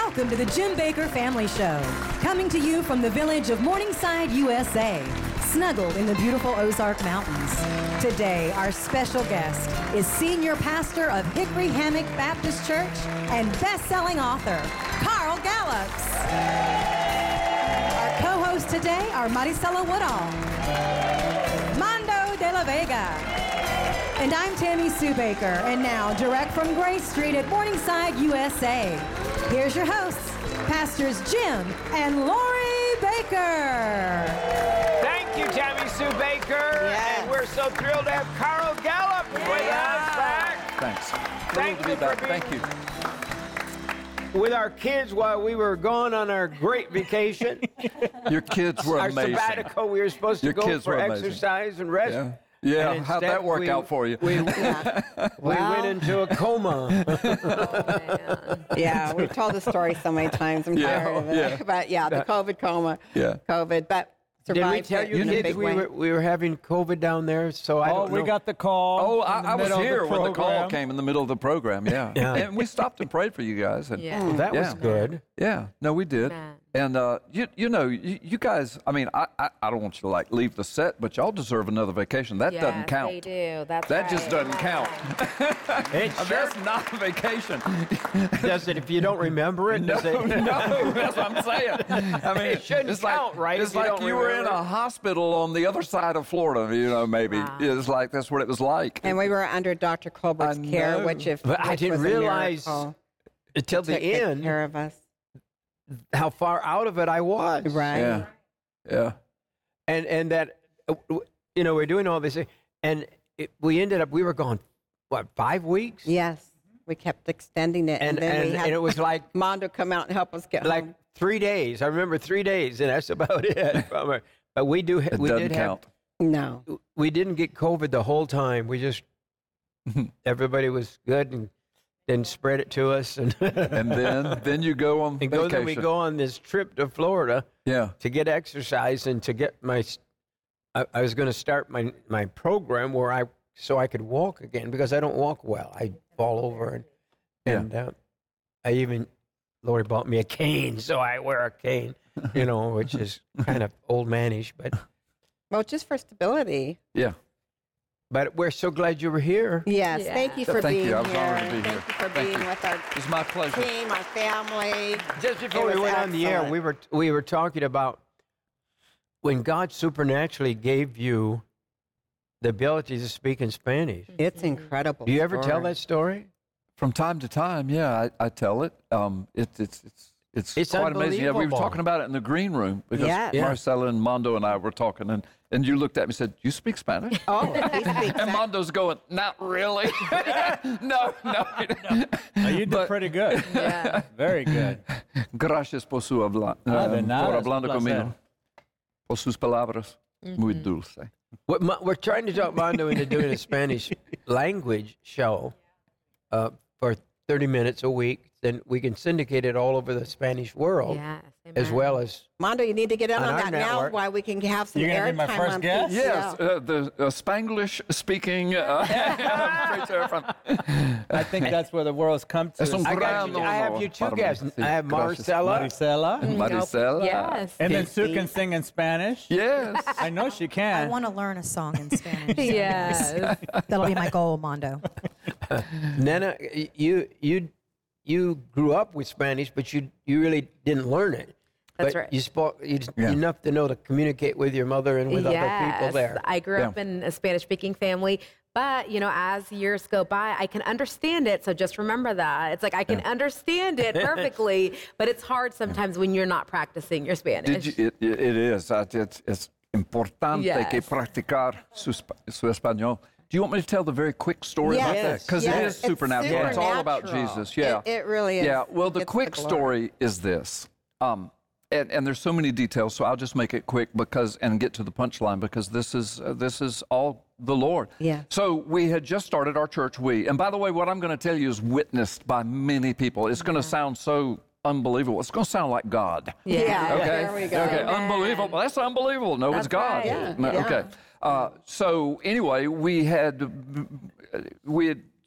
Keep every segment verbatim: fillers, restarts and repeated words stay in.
Welcome to the Jim Baker Family Show, coming to you from the village of Morningside, U S A, snuggled in the beautiful Ozark Mountains. Today, our special guest is senior pastor of Hickory Hammock Baptist Church and best-selling author, Carl Gallups. Our co-hosts today are Maricela Woodall, Mando de la Vega, and I'm Tammy Sue Baker, and now, direct from Grace Street at Morningside, U S A, here's your hosts, Pastors Jim and Lori Baker. Thank you, Tammy Sue Baker. Yes. And we're so thrilled to have Carl Gallup with us back. Thanks. Thank Thrilled to you be back. for Thank being you. with our kids while we were gone on our great vacation. Your kids were our amazing. sabbatical, we were supposed to Your go kids for were amazing. exercise and rest. Yeah. Yeah, And how'd instead that work we- out for you? We, Yeah. we Well- went into a coma. Yeah, we've told the story so many times. I'm Yeah, tired of it. yeah. But yeah, the COVID coma. Yeah. COVID, but Did we survived tell it you in a kids big we way. were, we were having COVID down there? So I Oh, don't we know. got the call. Oh, in I, the I was middle of here when the call program. came in the middle of the program. Yeah. Yeah. And we stopped and prayed for you guys. And, Yeah. Well, that was Yeah. good. Yeah. No, we did. Amen. And uh, you, you know, you, you guys. I mean, I, I, I don't want you to like leave the set, but y'all deserve another vacation. That Yes, doesn't count. they do. That's That right. just doesn't count. It sure That's not a vacation. does it if you don't remember it. No, Does it? no, that's what I'm saying. I mean, It shouldn't it's count, like, right, It's if you like don't you were in remember a it? hospital on the other side of Florida, you know, maybe. Wow. It's like that's what it was like. And we were under Doctor Colbert's I care, know. which if But I which didn't was a realize miracle. until the Took good end care of us. how far out of it I was. Right. Yeah, yeah. And and that uh, w- you know we're doing all this, and it, we ended up we were gone what five weeks, Yes. We kept extending it, and and, then and, we had and it was like Mondo come out and help us get like home. three days. I remember three days, and that's about it. from her. But we do ha- It we doesn't did count. No. have we didn't get COVID the whole time. We just everybody was good and then spread it to us, and And then, then you go on and go, vacation. then we go on this trip to Florida Yeah, to get exercise and to get my. s- I, I was going to start my my program where I so I could walk again because I don't walk well. I fall over and Yeah. and uh, I even Lori bought me a cane, so I wear a cane, you know, which is kind of old manish, but Well, just for stability. yeah. but we're so glad you were here. Yes. Yeah. Thank you So for thank being you. I was here. honored to be and here. Thank you for Thank being you. with our It's my pleasure. team, our family. Just before It we was went on the air, excellent. we were we were talking about when God supernaturally gave you the ability to speak in Spanish. It's incredible. Do you ever tell story. that story? From time to time, yeah, I, I tell it. Um, it it's it's it's, It's quite amazing. Yeah, we were unbelievable. talking about it in the green room because Yeah. Yeah. Maricela and Mondo and I were talking, and, and you looked at me and said, "You speak Spanish?" Oh, he speaks And Mondo's going, "Not really." no, no. Oh, you did But- pretty good. Yeah. Very good. Gracias por su habla, Ah, de um, nada, por es un hablando placer. conmigo. Por sus palabras, muy dulce. What, Mo- we're trying to talk Mondo into doing a Spanish language show uh, for thirty minutes a week. Then we can syndicate it all over the Spanish world, Yes. as amen. well as Mondo, you need to get in On on, our that network. now while we can have some You're gonna be my airtime first on guest? P C L. Yes, uh, the uh, Spanglish speaking uh, preacher from. I think that's where the world's come to. Es un I, got gran you, I have honor you two para mí. guests. Sí, I have gracias. Marcela. Maricela. Maricela. Yes. And then Sue Casey. can sing in Spanish. Yes. I know she I can. want to learn a song in Spanish. Yes. That'll be my goal, Mondo. Nana, y- you you you grew up with Spanish, but you you really didn't learn it. That's but right. You spoke you, Yeah. enough to know to communicate with your mother and with other people Yes. there. I grew Yeah. up in a Spanish-speaking family, but you know, as years go by, I can understand it. So just remember that it's like I can understand it perfectly, but it's hard sometimes when you're not practicing your Spanish. Did you, it, it it is. Uh, It's, it's importante que Yes. practicar su, sp- su español. Do you want me to tell the very quick story Yes. about that? Because Yes. it is It's supernatural. It's all about supernatural. Jesus. Yeah. It- it really is. Yeah. Well, the It's the quick glory. story is this. Um, and, and there's so many details, so I'll just make it quick because and get to the punchline because this is uh, this is all the Lord. Yeah. So we had just started our church. We and by the way, what I'm going to tell you is witnessed by many people. It's going to sound so unbelievable. It's going to sound like God. Yeah. Okay. There we go. Okay. Amen. Unbelievable. That's unbelievable. No, it's That's God. right. No, Yeah. Okay. Uh, so anyway, we had we had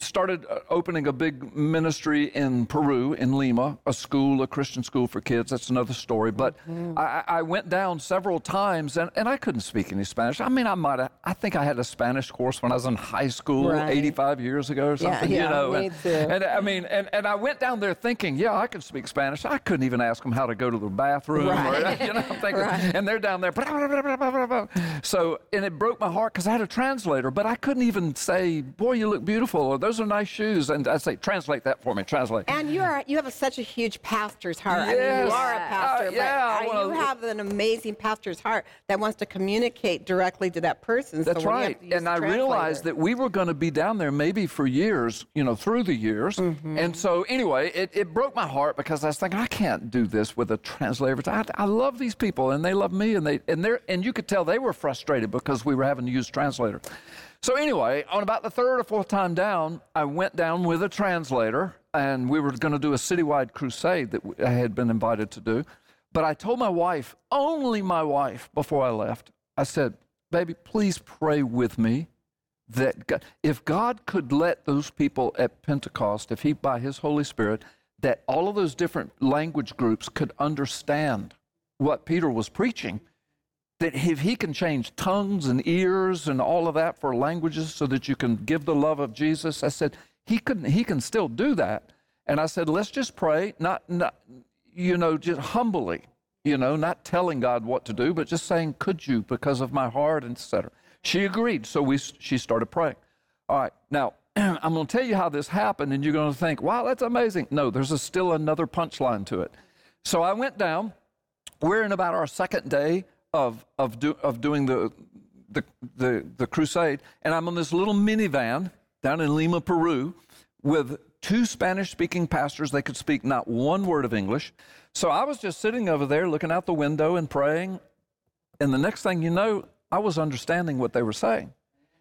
started uh, opening a big ministry in Peru, in Lima, a school, a Christian school for kids. That's another story. But Mm-hmm. I, I went down several times, and, and I couldn't speak any Spanish. I mean, I might have, I think I had a Spanish course when I was in high school Right. eighty-five years ago or Yeah, something, yeah, you know. me and, too. and I mean, and, and I went down there thinking, yeah, I could speak Spanish. I couldn't even ask them how to go to the bathroom. Right. Or, you know, I'm thinking, Right. and they're down there. Blah, blah, blah, blah, blah, blah. So, and it broke my heart because I had a translator, but I couldn't even say, boy, you look beautiful, or those are nice shoes. And I say, translate that for me, translate. And you are you have a, such a huge pastor's heart. I mean, Yes. you are a pastor, Uh, yeah, but well, you have an amazing pastor's heart that wants to communicate directly to that person. That's so when you have right. to use And the I translator- realized that we were going to be down there maybe for years, you know, through the years. Mm-hmm. And so anyway, it, it broke my heart because I was thinking, I can't do this with a translator. I, I love these people and they love me, and they and they and you could tell they were frustrated because we were having to use translator. So anyway, on about the third or fourth time down, I went down with a translator, and we were going to do a citywide crusade that I had been invited to do. But I told my wife, only my wife, before I left, I said, baby, please pray with me that God, if God could let those people at Pentecost, if he, by his Holy Spirit, that all of those different language groups could understand what Peter was preaching, that if he can change tongues and ears and all of that for languages so that you can give the love of Jesus, I said, he can, he can still do that. And I said, let's just pray, not, not, you know, just humbly, you know, not telling God what to do, but just saying, could you, because of my heart, et cetera. She agreed, so we, she started praying. All right, now, I'm going to tell you how this happened, and you're going to think, wow, that's amazing. No, there's a, still another punchline to it. So I went down. We're in about our second day of of, do, of doing the, the the the crusade, and I'm on this little minivan down in Lima, Peru, with two Spanish-speaking pastors. They could speak not one word of English. So I was just sitting over there looking out the window and praying, and the next thing you know, I was understanding what they were saying.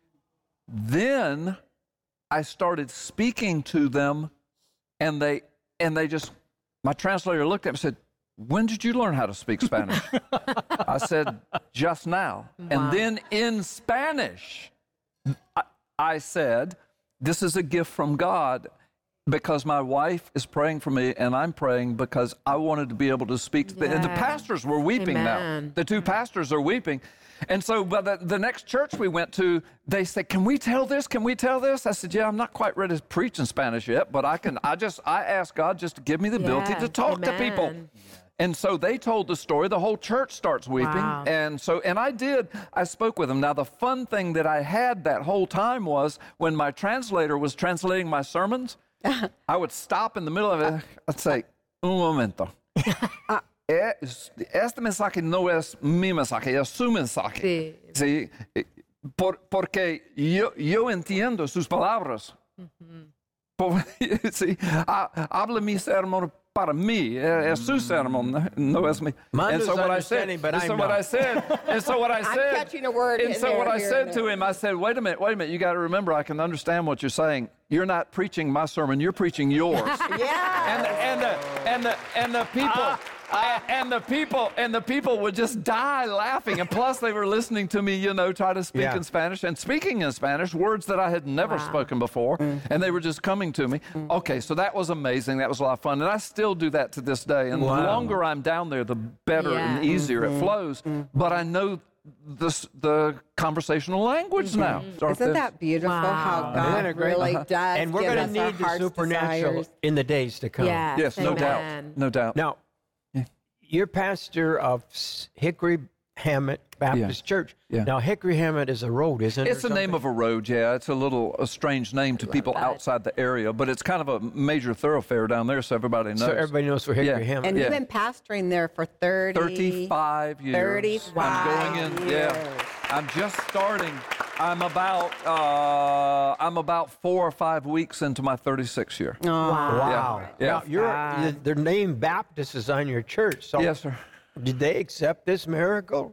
Then I started speaking to them, and they and they just, my translator looked at me and said, when did you learn how to speak Spanish? I said, just now. Wow. And then in Spanish, I, I said, this is a gift from God because my wife is praying for me, and I'm praying because I wanted to be able to speak to them. And the Yeah. pastors were weeping now. Amen. The two pastors are weeping. And so by the, the next church we went to, they said, can we tell this? Can we tell this? I said, yeah, I'm not quite ready to preach in Spanish yet, but I can, I just, I asked God just to give me the ability Yeah. to talk to people. Amen. And so they told the story. The whole church starts weeping. Wow. And so, and I did, I spoke with them. Now, the fun thing that I had that whole time was when my translator was translating my sermons, I would stop in the middle of it. I'd say, un momento. Es- Este mensaje no es mi mensaje, es su mensaje. Sí. Sí, eh, por- porque yo, yo entiendo sus palabras. Por- sí, ha- habla mi sermón para mí, eh, es su sermón, no es mi. Mine And is so what I said, understanding, but and so I'm what not. I said, and so what I said, catching a word and in so there, what I here said and to there. him, I said, wait a minute, wait a minute, you got to remember, I can understand what you're saying. You're not preaching my sermon, you're preaching yours. Yeah. and the, and the and the and the people a- and the people and the people would just die laughing, and plus they were listening to me, you know, try to speak Yeah. in Spanish and speaking in Spanish, words that I had never Wow. spoken before, and they were just coming to me. Okay, so that was amazing. That was a lot of fun, and I still do that to this day. And the Wow. longer I'm down there, the better and Yeah. easier it flows. But I know the s- the conversational language now. Start Isn't this. that beautiful how Wow. God Isn't it great? really Uh-huh. does And we're give going us to our need the heart's supernatural desires. in the days to come. Yes. Yes, no doubt, Amen. no doubt. Now, you're pastor of S- Hickory Hammett Baptist Church. Yeah. Now, Hickory Hammett is a road, isn't it? It's the name of a road, yeah. It's a little a strange name to people that. outside the area, but it's kind of a major thoroughfare down there, so everybody knows. So everybody knows where Hickory Yeah. Hammett And is. you've been pastoring there for thirty, thirty-five years. thirty-five I'm going in. Yeah. years. I'm just starting. I'm about uh, I'm about four or five weeks into my thirty-sixth year. Wow. Wow. Yeah. Now, you're, God. the, the name Baptist is on your church. So Yes, sir. did they accept this miracle?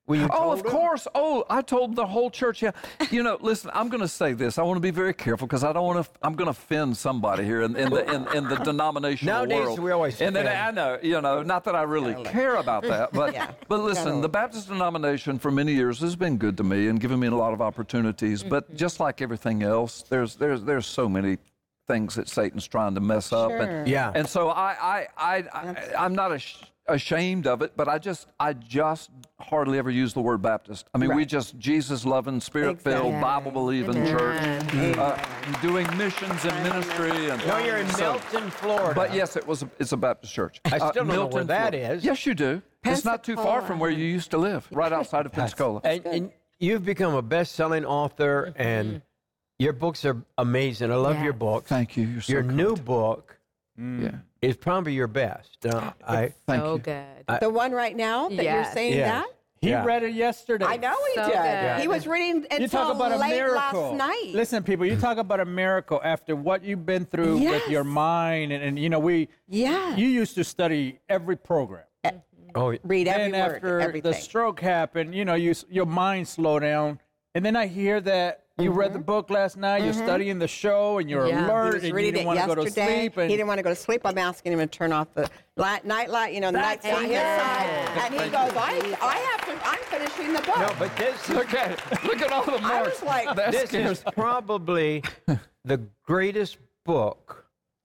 When you Oh, told of them? course. Oh, I told the whole church. Yeah. You know, listen, I'm going to say this. I want to be very careful because I don't want to, I'm going to offend somebody here in, in, the, in, in the denominational Nowadays, world. we always And then offend. I know, you know, not that I really care about that, but, Yeah. but listen, the Baptist denomination for many years has been good to me and given me a lot of opportunities. But just like everything else, there's, there's, there's so many things that Satan's trying to mess up. Sure. And, Yeah. and so I, I, I, I, I'm not ash- ashamed of it, but I just, I just hardly ever use the word Baptist. I mean, we just Jesus-loving, Spirit-filled, Exactly. Bible-believing church, uh, doing missions and ministry. And No, you're in so- Milton, Florida. But yes, it was. A, it's a Baptist church. I still don't know Milton, where that Florida. is. Yes, you do. It's not too far from where you used to live, right outside of Pensacola. And, and you've become a best-selling author, and your books are amazing. I love your Yes. books. Thank you. You're so Your kind. new book Yeah. is probably your best. Uh, I Thank so you. good. The one right now that you're Yes. saying Yeah. that? He Yeah. read it yesterday. I know he So did. good. He was reading until You talk about a late miracle. last night. Listen, people, you talk about a miracle after what you've been through Yes. with your mind, and, and you know we. Yes. You used to study every program. oh Read every Then word, after everything. the stroke happened, you know, you s- your mind slowed down, and then I hear that you read the book last night. You're studying the show, and you're Yeah. He He alert, was and you reading didn't it want to go to yesterday. sleep. And He didn't want to go to sleep. I'm asking him to turn off the light, night light, you know, the night's on his side. And he goes, I, I have to, I'm finishing the book. no, but this is, Look at it. Look at all the I marks. was like, That this scares is probably the greatest book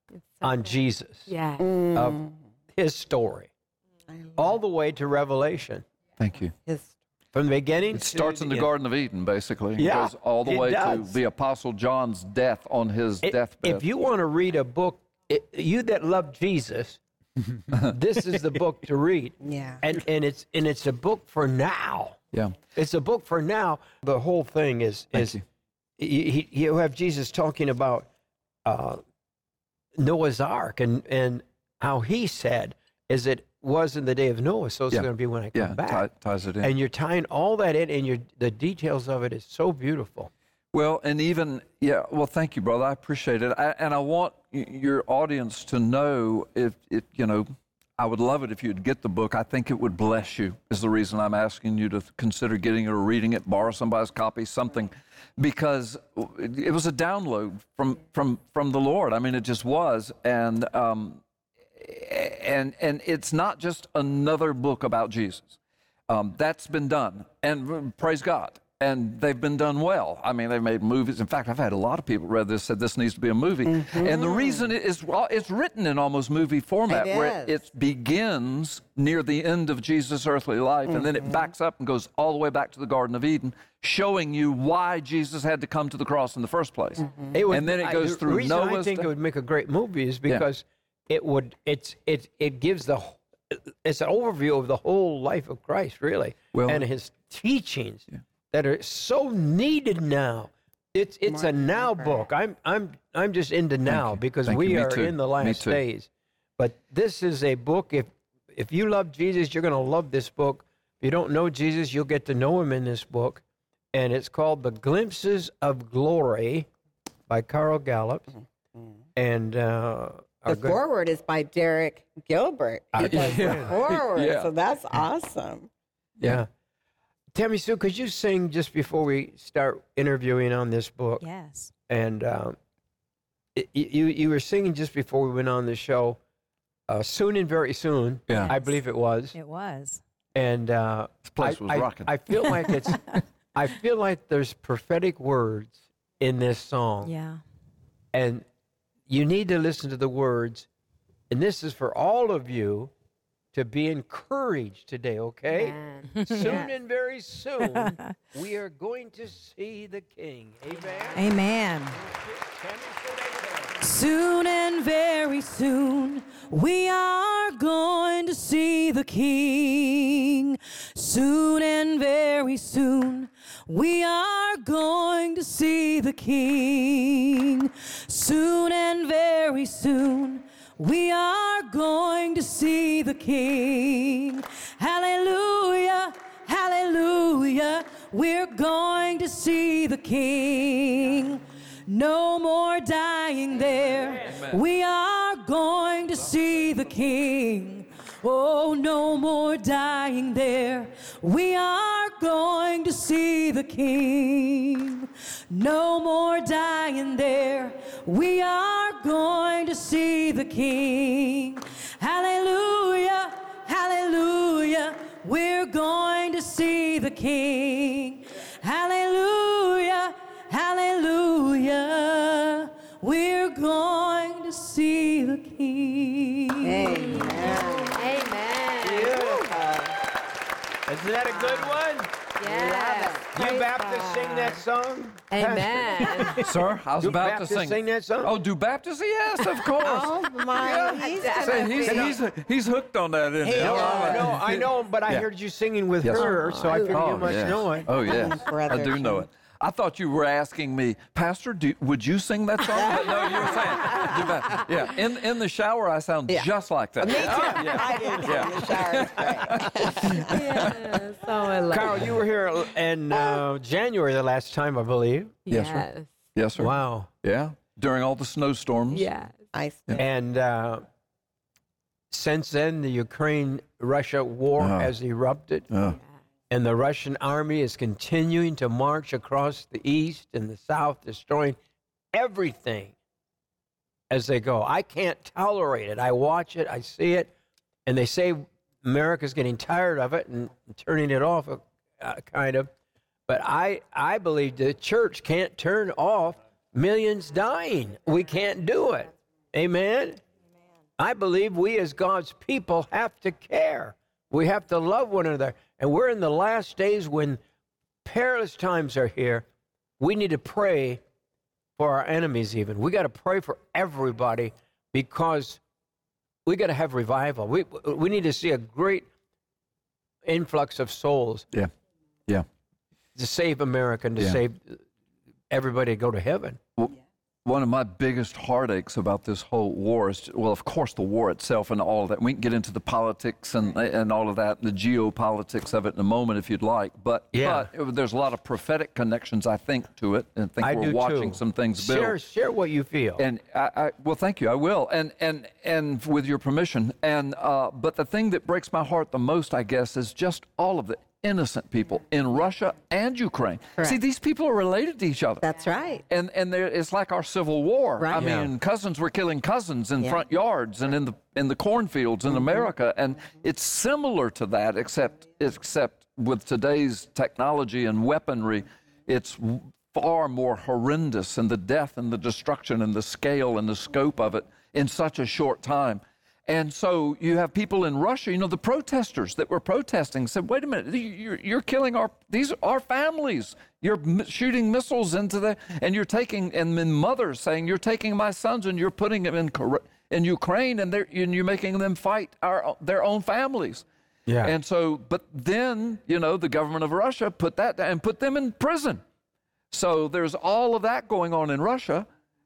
on Jesus Yeah. of his story, all the way to Revelation, Thank you. his, from the beginning. It starts in the Garden of Eden, basically. It Yeah, goes all the it way does. to the Apostle John's death on his It- deathbed. If you want to read a book, it, you that love Jesus, this is the book to read. Yeah. And and it's and it's a book for now. yeah. It's a book for now. The whole thing is Thank is you. you. He, you have Jesus talking about uh, Noah's Ark and and how he said is it was in the day of Noah, so it's Yeah. going to be when I come Yeah, back. tie- ties it in. And you're tying all that in, and you're, the details of it is so beautiful. Well, and even, yeah, well, thank you, brother. I appreciate it. I, and I want y- your audience to know if, if, you know, I would love it if you'd get the book. I think it would bless you, is the reason I'm asking you to consider getting it or reading it, borrow somebody's copy, something, because it was a download from, from, from the Lord. I mean, it just was. And, um, and, and it's not just another book about Jesus. Um, that's been done, and praise God. And they've been done well. I mean, they've made movies. In fact, I've had a lot of people read this, said this needs to be a movie. And the reason it is, well, it's written in almost movie format, It where is. it begins near the end of Jesus' earthly life, and then it backs up and goes all the way back to the Garden of Eden, showing you why Jesus had to come to the cross in the first place. It would- And then it I- goes the through reason I Noah's think day- it would make a great movie is because it would. It's it it gives the. wh- It's an overview of the whole life of Christ, really, Well- and his teachings that are so needed now. It's it's a now book. I'm I'm I'm just into now you. because Thank we you. Me are too. in the Me last too. days. But this is a book. If if you love Jesus, you're going to love this book. If you don't know Jesus, you'll get to know him in this book, and it's called "The Glimpses of Glory" by Carl Gallup, and uh, our the good- forward is by Derek Gilbert. He does the yeah. forward, Yeah. so that's awesome. Yeah. Tammy Sue, could you sing just before we start interviewing on this book? Yes. And um, it, you you were singing just before we went on the show, uh, soon and very soon. Yeah. I believe it was. It was. And uh, This place I, was I, rocking. I feel like it's. I feel like there's prophetic words in this song, Yeah. and you need to listen to the words. And this is for all of you to be encouraged today. Okay. Amen. Soon and very soon, we are going to see the King. Amen. Amen. Soon and very soon, we are going to see the King. Soon and very soon, we are going to see the King. Soon and very soon, we are going to see the King. Hallelujah, hallelujah, we're going to see the King. No more dying there. We are going to see the King. Oh, no more dying there. We are going to see the King. No more dying there. We are going to see the King. Hallelujah, hallelujah. We're going to see the King. Hallelujah, hallelujah. We're going to see the King. Amen. Amen. Beautiful. Isn't that a good one? Yes. You Praise Baptists God. sing that song? Amen. Sir, I was Do about Baptists to sing. sing that song? Oh, do Baptists? Yes, of course. Oh my! He's Say, he's, he's, he's hooked on that, isn't he? No, All right. no, I know, but I Yeah. heard you singing with Yes, her, sir. so I figured you must yes. know it. Oh, yes. I Brother do know Sean. it. I thought you were asking me, Pastor, do, would you sing that song? But no, you were saying, do that. Yeah, in, in the shower, I sound Yeah. just like that. Me too. Yeah. I did too. Yeah. The shower is great. Yes. Oh, I love Carl, it. you were here in uh, January the last time, I believe. Yes, sir. Yes. Yes, sir. Wow. Yeah, during all the snowstorms. Yes. I And uh, since then, the Ukraine-Russia war Uh-huh. has erupted. Uh, And the Russian army is continuing to march across the east and the south, destroying everything as they go. I can't tolerate it. I watch it, I see it, and they say America's getting tired of it and turning it off, uh, kind of. But I, I believe the church can't turn off millions dying. We can't do it. Amen? I believe we as God's people have to care. We have to love one another. And we're in the last days when perilous times are here. We need to pray for our enemies even. We got to pray for everybody because we got to have revival. We we need to see a great influx of souls yeah, yeah. to save America and to Yeah. save everybody to go to heaven. One of my biggest heartaches about this whole war is, well, of course, the war itself and all of that. We can get into the politics and and all of that, the geopolitics of it in a moment if you'd like. But, Yeah. but it, there's a lot of prophetic connections, I think, to it. And I think I we're do watching too. some things build. Share, share what you feel. And I, I, well, thank you. I will, and and and with your permission. And uh, but the thing that breaks my heart the most, I guess, is just all of the innocent people in Russia and Ukraine. Correct. See, these people are related to each other. That's right. And and there, it's like our Civil War. Right. I Yeah. mean, cousins were killing cousins in Yeah. front yards and in the in the cornfields in America, and it's similar to that, except except with today's technology and weaponry, it's far more horrendous in the death and the destruction and the scale and the scope of it in such a short time. And so you have people in Russia, you know, the protesters that were protesting said, wait a minute, you're, you're killing our, these are our families. You're m- shooting missiles into the, and you're taking, and then mothers saying, you're taking my sons and you're putting them in, Kor- in Ukraine and, they're, and you're making them fight our, their own families. Yeah. And so, but then, you know, the government of Russia put that down and put them in prison. So there's all of that going on in Russia.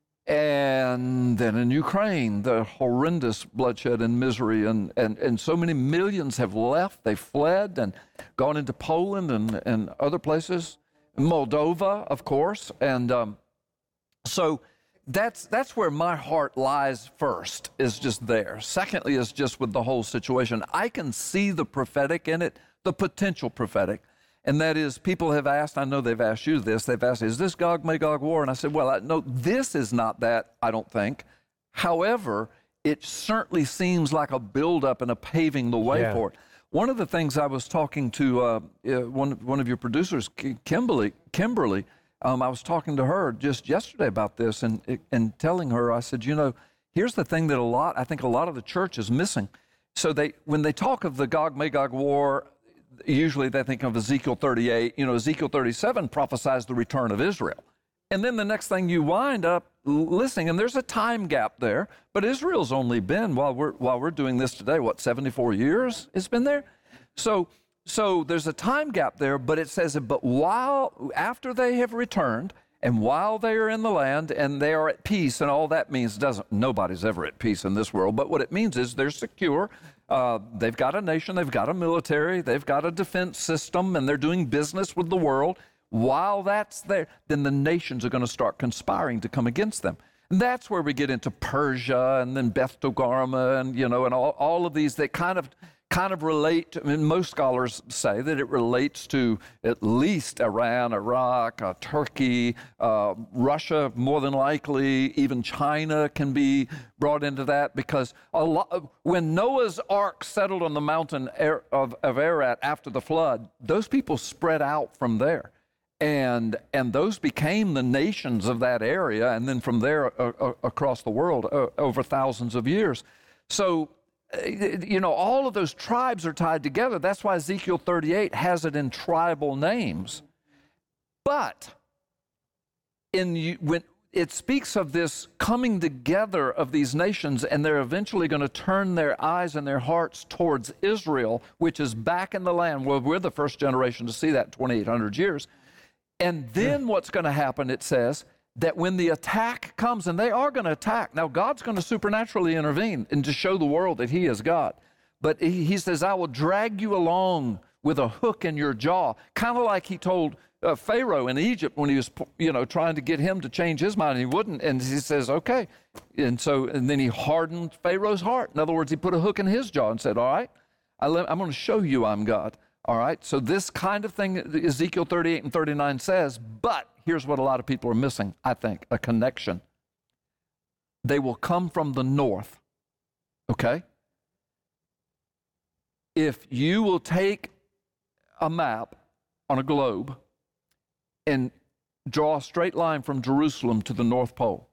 And then in Ukraine, the horrendous bloodshed and misery, and, and, and so many millions have left. They fled and gone into Poland and, and other places, Moldova, of course. And um, so that's, that's where my heart lies first, is just there. Secondly, is just with the whole situation. I can see the prophetic in it, the potential prophetic. And that is, people have asked, I know they've asked you this, they've asked, is this Gog-Magog war? And I said, well, I, no, this is not that, I don't think. However, it certainly seems like a buildup and a paving the way Yeah. for it. One of the things I was talking to uh, uh, one, one of your producers, Ki- Kimberly, Kimberly um, I was talking to her just yesterday about this and, and telling her, I said, you know, here's the thing that a lot, I think a lot of the church is missing. So they, when they talk of the Gog-Magog war, usually they think of Ezekiel thirty-eight. You know, Ezekiel thirty-seven prophesies the return of Israel. And then the next thing you wind up listening, and there's a time gap there, but Israel's only been, while we're while we're doing this today, what, seventy-four years it's been there? So so there's a time gap there, but it says, but while, after they have returned, and while they are in the land and they are at peace, and all that means doesn't, nobody's ever at peace in this world, but what it means is they're secure. Uh, they've got a nation, they've got a military, they've got a defense system, and they're doing business with the world. While that's there, then the nations are going to start conspiring to come against them. And that's where we get into Persia and then Beth Togarmah and, you know, and all, all of these that kind of kind of relate to, I mean, most scholars say that it relates to at least Iran, Iraq, uh, Turkey, uh, Russia, more than likely, even China can be brought into that, because a lot, when Noah's Ark settled on the mountain of, of Ararat after the flood, those people spread out from there. And and those became the nations of that area, and then from there uh, uh, across the world uh, over thousands of years. So, uh, you know, all of those tribes are tied together. That's why Ezekiel thirty-eight has it in tribal names. But in when it speaks of this coming together of these nations, and they're eventually going to turn their eyes and their hearts towards Israel, which is back in the land. Well, we're the first generation to see that in twenty-eight hundred years. And then what's going to happen, it says, that when the attack comes, and they are going to attack. Now, God's going to supernaturally intervene and to show the world that he is God. But he, he says, I will drag you along with a hook in your jaw, kind of like he told uh, Pharaoh in Egypt when he was, you know, trying to get him to change his mind, and he wouldn't. And he says, okay. And so, and then he hardened Pharaoh's heart. In other words, he put a hook in his jaw and said, all right, I let, I'm going to show you I'm God. All right, so this kind of thing Ezekiel thirty-eight and thirty-nine says, but here's what a lot of people are missing, I think, a connection. They will come from the north, okay? If you will take a map on a globe and draw a straight line from Jerusalem to the North Pole,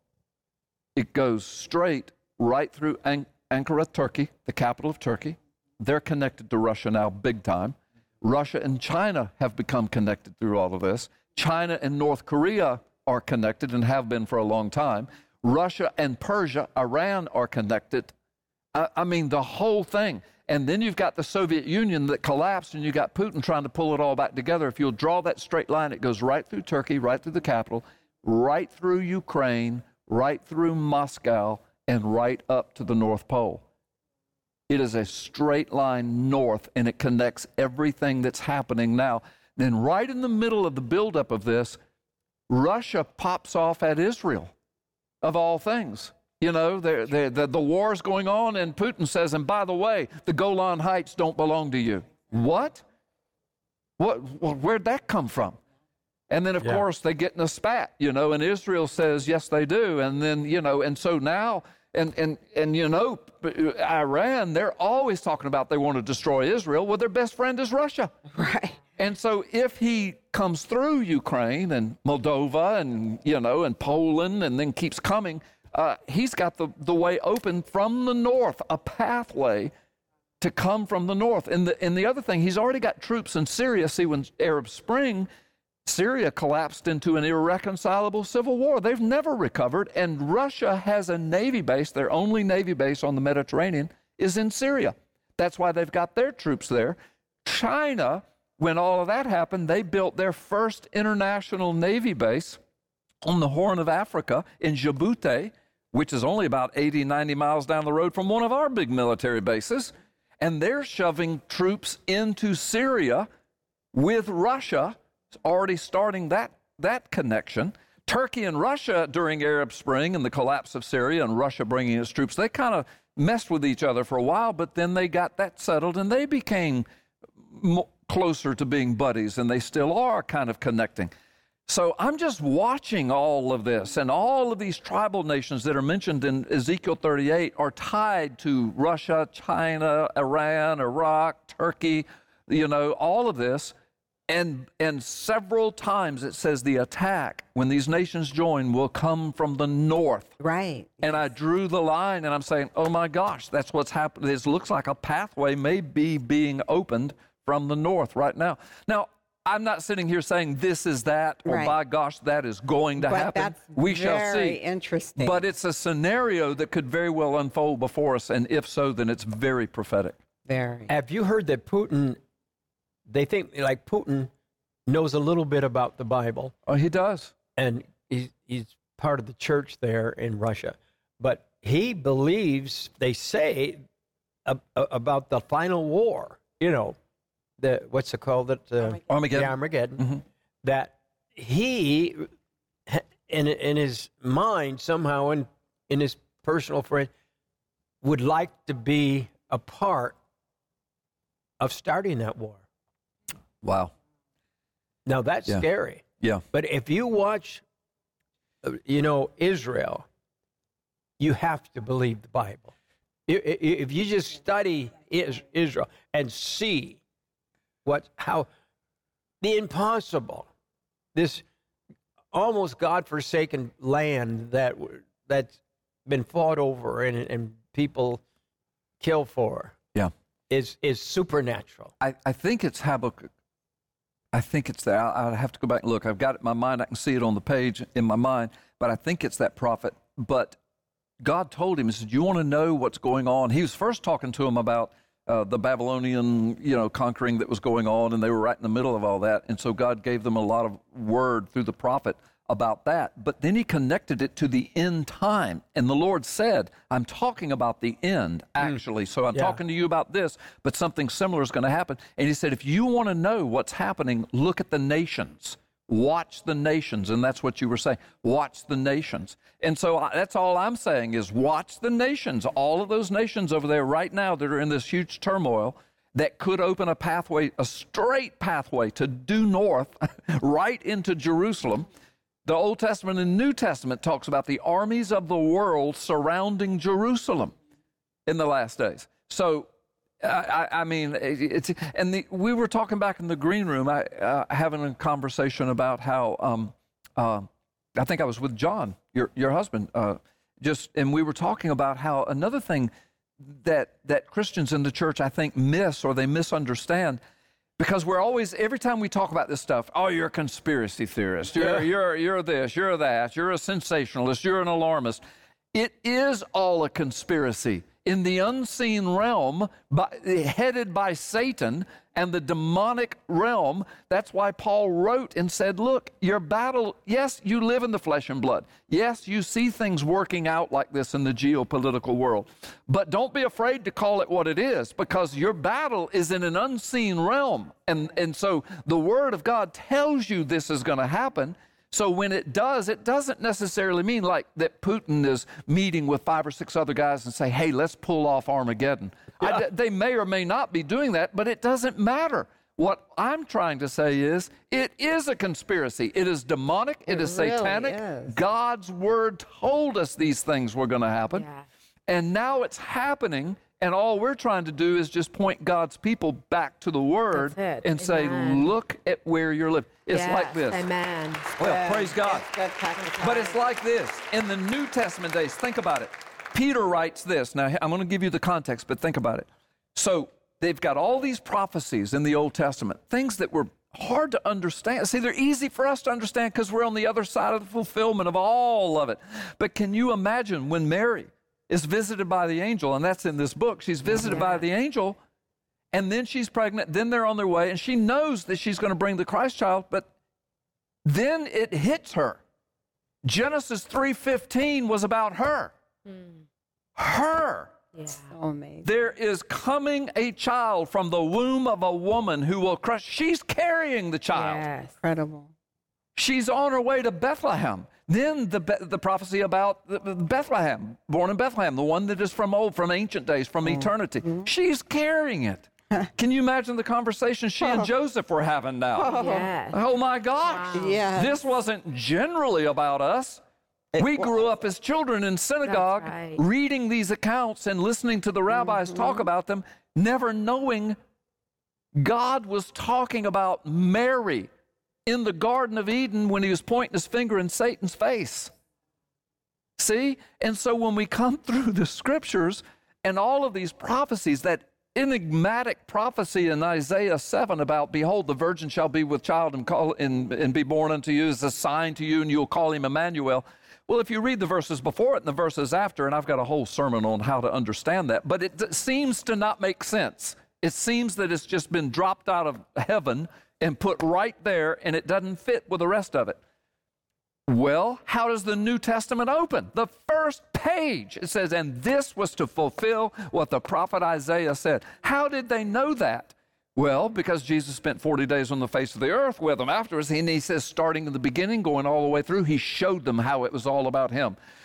it goes straight right through An- Ankara, Turkey, the capital of Turkey. They're connected to Russia now big time. Russia and China have become connected through all of this. China and North Korea are connected and have been for a long time. Russia and Persia, Iran are connected. I, I mean, the whole thing. And then you've got the Soviet Union that collapsed, and you've got Putin trying to pull it all back together. If you'll draw that straight line, it goes right through Turkey, right through the capital, right through Ukraine, right through Moscow, and right up to the North Pole. It is a straight line north, and it connects everything that's happening now. Then right in the middle of the buildup of this, Russia pops off at Israel, of all things. You know, they're, they're, the, the war's going on, and Putin says, and by the way, the Golan Heights don't belong to you. What? What? Well, where'd that come from? And then, of yeah. course, they get in a spat, you know, and Israel says, yes, they do. And then, you know, and so now... And, and, and you know, Iran, they're always talking about they want to destroy Israel. Well, their best friend is Russia. Right. And so if he comes through Ukraine and Moldova and, you know, and Poland and then keeps coming, uh, he's got the, the way open from the north, a pathway to come from the north. And the, and the other thing, he's already got troops in Syria. See, when Arab Spring, Syria collapsed into an irreconcilable civil war. They've never recovered, and Russia has a Navy base. Their only Navy base on the Mediterranean is in Syria. That's why they've got their troops there. China, when all of that happened, they built their first international Navy base on the Horn of Africa in Djibouti, which is only about eighty, ninety miles down the road from one of our big military bases. And they're shoving troops into Syria with Russia, already starting that, that connection. Turkey and Russia during Arab Spring and the collapse of Syria and Russia bringing its troops, they kind of messed with each other for a while, but then they got that settled and they became mo- closer to being buddies, and they still are kind of connecting. So I'm just watching all of this, and all of these tribal nations that are mentioned in Ezekiel thirty-eight are tied to Russia, China, Iran, Iraq, Turkey, you know, all of this. And and several times it says the attack, when these nations join, will come from the north. Right. And I drew the line, and I'm saying, oh my gosh, that's what's happening. It looks like a pathway may be being opened from the north right now. Now, I'm not sitting here saying this is that, or right. by gosh, that is going to but happen. That's we shall see. Very interesting. But it's a scenario that could very well unfold before us, and if so, then it's very prophetic. Very. Have you heard that Putin, they think like Putin knows a little bit about the Bible? Oh, he does. And he's, he's part of the church there in Russia. But he believes, they say, uh, about the final war, you know, the what's it called? It, uh, Armageddon. The Armageddon. Mm-hmm. That he, in, in his mind, somehow, in, in his personal friend, would like to be a part of starting that war. Wow. Now, that's Yeah. scary. Yeah. But if you watch, uh, you know, Israel, you have to believe the Bible. I- i- If you just study Is- Israel and see what, how the impossible, this almost God-forsaken land that w- that's been fought over and, and people kill for, Yeah. is is supernatural. I, I think it's Habakkuk. I think it's that. I, I have to go back and look. I've got it in my mind. I can see it on the page in my mind, but I think it's that prophet. But God told him, he said, you want to know what's going on? He was first talking to him about uh, the Babylonian, you know, conquering that was going on, and they were right in the middle of all that. And so God gave them a lot of word through the prophet about that. But then he connected it to the end time. And the Lord said, I'm talking about the end, actually. So I'm Yeah. talking to you about this, but something similar is going to happen. And he said, if you want to know what's happening, look at the nations. Watch the nations. And that's what you were saying. Watch the nations. And so I, that's all I'm saying is watch the nations. All of those nations over there right now that are in this huge turmoil that could open a pathway, a straight pathway to due north right into Jerusalem. The Old Testament and New Testament talks about the armies of the world surrounding Jerusalem in the last days. So, I, I mean, it's, and the, we were talking back in the green room, I, uh, having a conversation about how, um, uh, I think I was with John, your, your husband, uh, just, and we were talking about how another thing that, that Christians in the church, I think, miss or they misunderstand. Because we're always, every time we talk about this stuff, oh, you're a conspiracy theorist, you're, Yeah. you're, you're this, you're that, you're a sensationalist, you're an alarmist. It is all a conspiracy in the unseen realm, by, headed by Satan and the demonic realm. That's why Paul wrote and said, look, your battle, yes, you live in the flesh and blood. Yes, you see things working out like this in the geopolitical world. But don't be afraid to call it what it is, because your battle is in an unseen realm. And, and so the Word of God tells you this is going to happen. So when it does, it doesn't necessarily mean like that Putin is meeting with five or six other guys and say, hey, let's pull off Armageddon. Yeah. I, they may or may not be doing that, but it doesn't matter. What I'm trying to say is it is a conspiracy. It is demonic. It, It is really satanic. is. God's Word told us these things were going to happen. Yeah. And now it's happening. And all we're trying to do is just point God's people back to the Word That's it. and say, Amen. look at where you're living. It's Yes, like this. Amen. Well, Good. praise God. That's good practical. But it's like this. In the New Testament days, think about it. Peter writes this. Now, I'm going to give you the context, but think about it. So they've got all these prophecies in the Old Testament, things that were hard to understand. See, they're easy for us to understand because we're on the other side of the fulfillment of all of it. But can you imagine when Mary is visited by the angel, and that's in this book, she's visited by the angel, and then she's pregnant, then they're on their way, and she knows that she's going to bring the Christ child, but then it hits her. Genesis three fifteen was about her. Her. Yeah. So amazing. There is coming a child from the womb of a woman who will crush. She's carrying the child. Yes. Incredible. She's on her way to Bethlehem. Then the, Be- the prophecy about the- the Bethlehem, born in Bethlehem, the one that is from old, from ancient days, from eternity. She's carrying it. Can you imagine the conversation she and Joseph were having now? Yes. Oh my gosh. Wow. Yes. This wasn't generally about us. We grew up as children in synagogue right. reading these accounts and listening to the rabbis talk about them, never knowing God was talking about Mary in the Garden of Eden when he was pointing his finger in Satan's face. See? And so when we come through the scriptures and all of these prophecies, that enigmatic prophecy in Isaiah seven about, behold, the virgin shall be with child and, call, and, and be born unto you as a sign to you, and you'll call him Emmanuel. Well, if you read the verses before it and the verses after, and I've got a whole sermon on how to understand that, but it d- seems to not make sense. It seems that it's just been dropped out of heaven and put right there, and it doesn't fit with the rest of it. Well, how does the New Testament open? The first page, it says, and this was to fulfill what the prophet Isaiah said. How did they know that? Well, because Jesus spent forty days on the face of the earth with them afterwards, and he says, starting in the beginning, going all the way through, he showed them how it was all about him.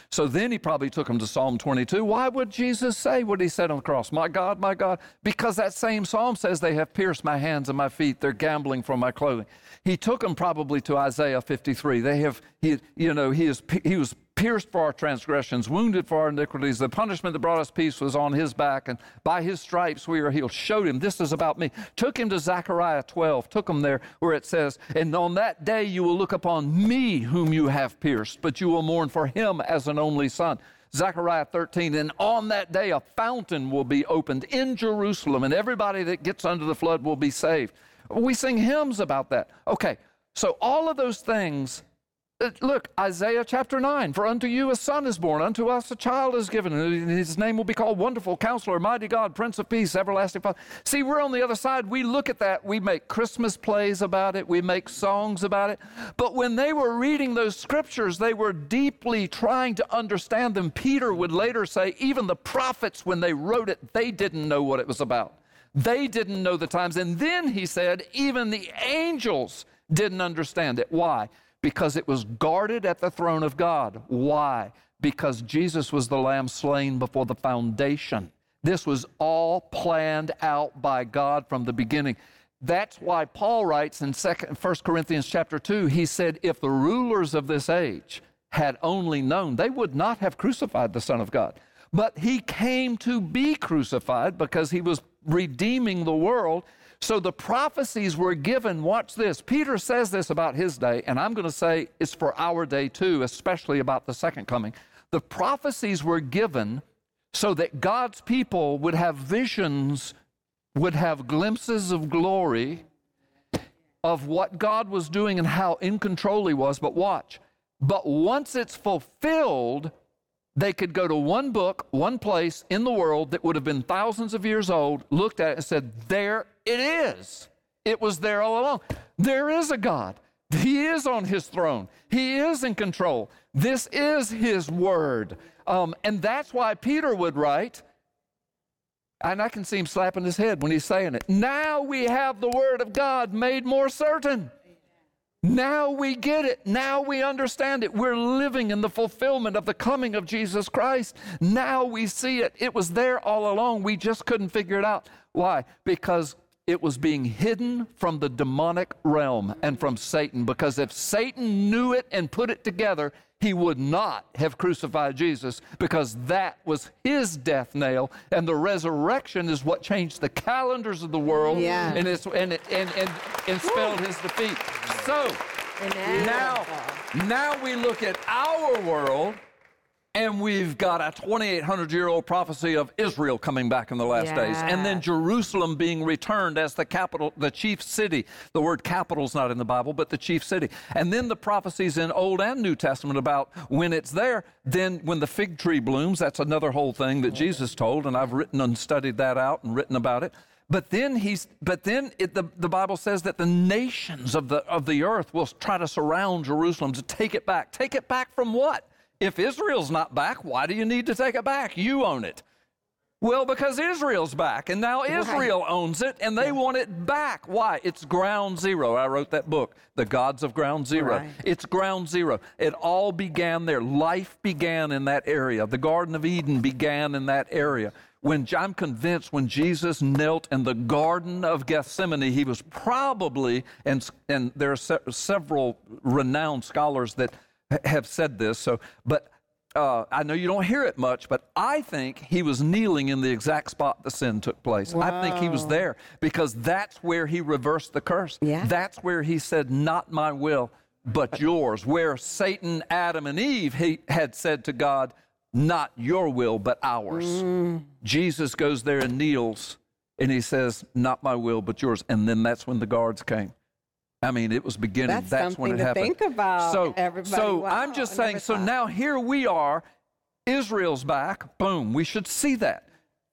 So then he probably took them to Psalm twenty-two. Why would Jesus say what he said on the cross? My God, my God. Because that same psalm says they have pierced my hands and my feet. They're gambling for my clothing. He took them probably to Isaiah fifty-three. They have, he, you know, he is, he was pierced for our transgressions, wounded for our iniquities. The punishment that brought us peace was on his back, and by his stripes we are healed. Showed him, this is about me. Took him to Zechariah twelve, took him there where it says, and on that day you will look upon me whom you have pierced, but you will mourn for him as an only son. Zechariah thirteen, and on that day a fountain will be opened in Jerusalem, and everybody that gets under the flood will be saved. We sing hymns about that. Okay, so all of those things. Look, Isaiah chapter nine, for unto you a son is born, unto us a child is given, and his name will be called Wonderful Counselor, Mighty God, Prince of Peace, Everlasting Father. See, we're on the other side. We look at that. We make Christmas plays about it. We make songs about it. But when they were reading those scriptures, they were deeply trying to understand them. Peter would later say, even the prophets, when they wrote it, they didn't know what it was about. They didn't know the times. And then he said, even the angels didn't understand it. Why? Because it was guarded at the throne of God. Why? Because Jesus was the Lamb slain before the foundation. This was all planned out by God from the beginning. That's why Paul writes in First Corinthians chapter two, he said, if the rulers of this age had only known, they would not have crucified the Son of God. But he came to be crucified because he was redeeming the world. So the prophecies were given. Watch this. Peter says this about his day, and I'm going to say it's for our day too, especially about the second coming. The prophecies were given so that God's people would have visions, would have glimpses of glory of what God was doing and how in control he was. But watch. But once it's fulfilled, they could go to one book, one place in the world that would have been thousands of years old, looked at it and said, there it is. It was there all along. There is a God. He is on his throne. He is in control. This is his word. Um, and that's why Peter would write, and I can see him slapping his head when he's saying it, now we have the word of God made more certain. Now we get it. Now we understand it. We're living in the fulfillment of the coming of Jesus Christ. Now we see it. It was there all along. We just couldn't figure it out. Why? Because it was being hidden from the demonic realm and from Satan. Because if Satan knew it and put it together, he would not have crucified Jesus, because that was his death nail, and the resurrection is what changed the calendars of the world, yeah. and, it's, and, it, and, and, and spelled his defeat. So now, now we look at our world, and we've got a twenty-eight hundred year old prophecy of Israel coming back in the last Yeah. days, and then Jerusalem being returned as the capital, the chief city. The word capital's not in the Bible, but the chief city. And then the prophecies in Old and New Testament about when it's there, then when the fig tree blooms, that's another whole thing that Jesus told, and I've written and studied that out and written about it. But then he's, but then it, the, the Bible says that the nations of the of the earth will try to surround Jerusalem to take it back. Take it back from what? If Israel's not back, why do you need to take it back? You own it. Well, because Israel's back, and now Israel right. owns it, and they want it back. Why? It's ground zero. I wrote that book, The Gods of Ground Zero. Right. It's ground zero. It all began there. Life began in that area. The Garden of Eden began in that area. When I'm convinced when Jesus knelt in the Garden of Gethsemane, he was probably, and, and there are se- several renowned scholars that have said this, so, but uh, I know you don't hear it much, but I think he was kneeling in the exact spot the sin took place. Whoa. I think he was there because that's where he reversed the curse. Yeah. That's where he said, not my will, but yours. Where Satan, Adam, and Eve he had said to God, not your will, but ours. Mm. Jesus goes there and kneels, and he says, not my will, but yours. And then that's when the guards came. I mean, it was beginning. That's, That's when it to happened. Think about, so, everybody. so Wow, I'm just I saying. So thought. now here we are. Israel's back. Boom. We should see that.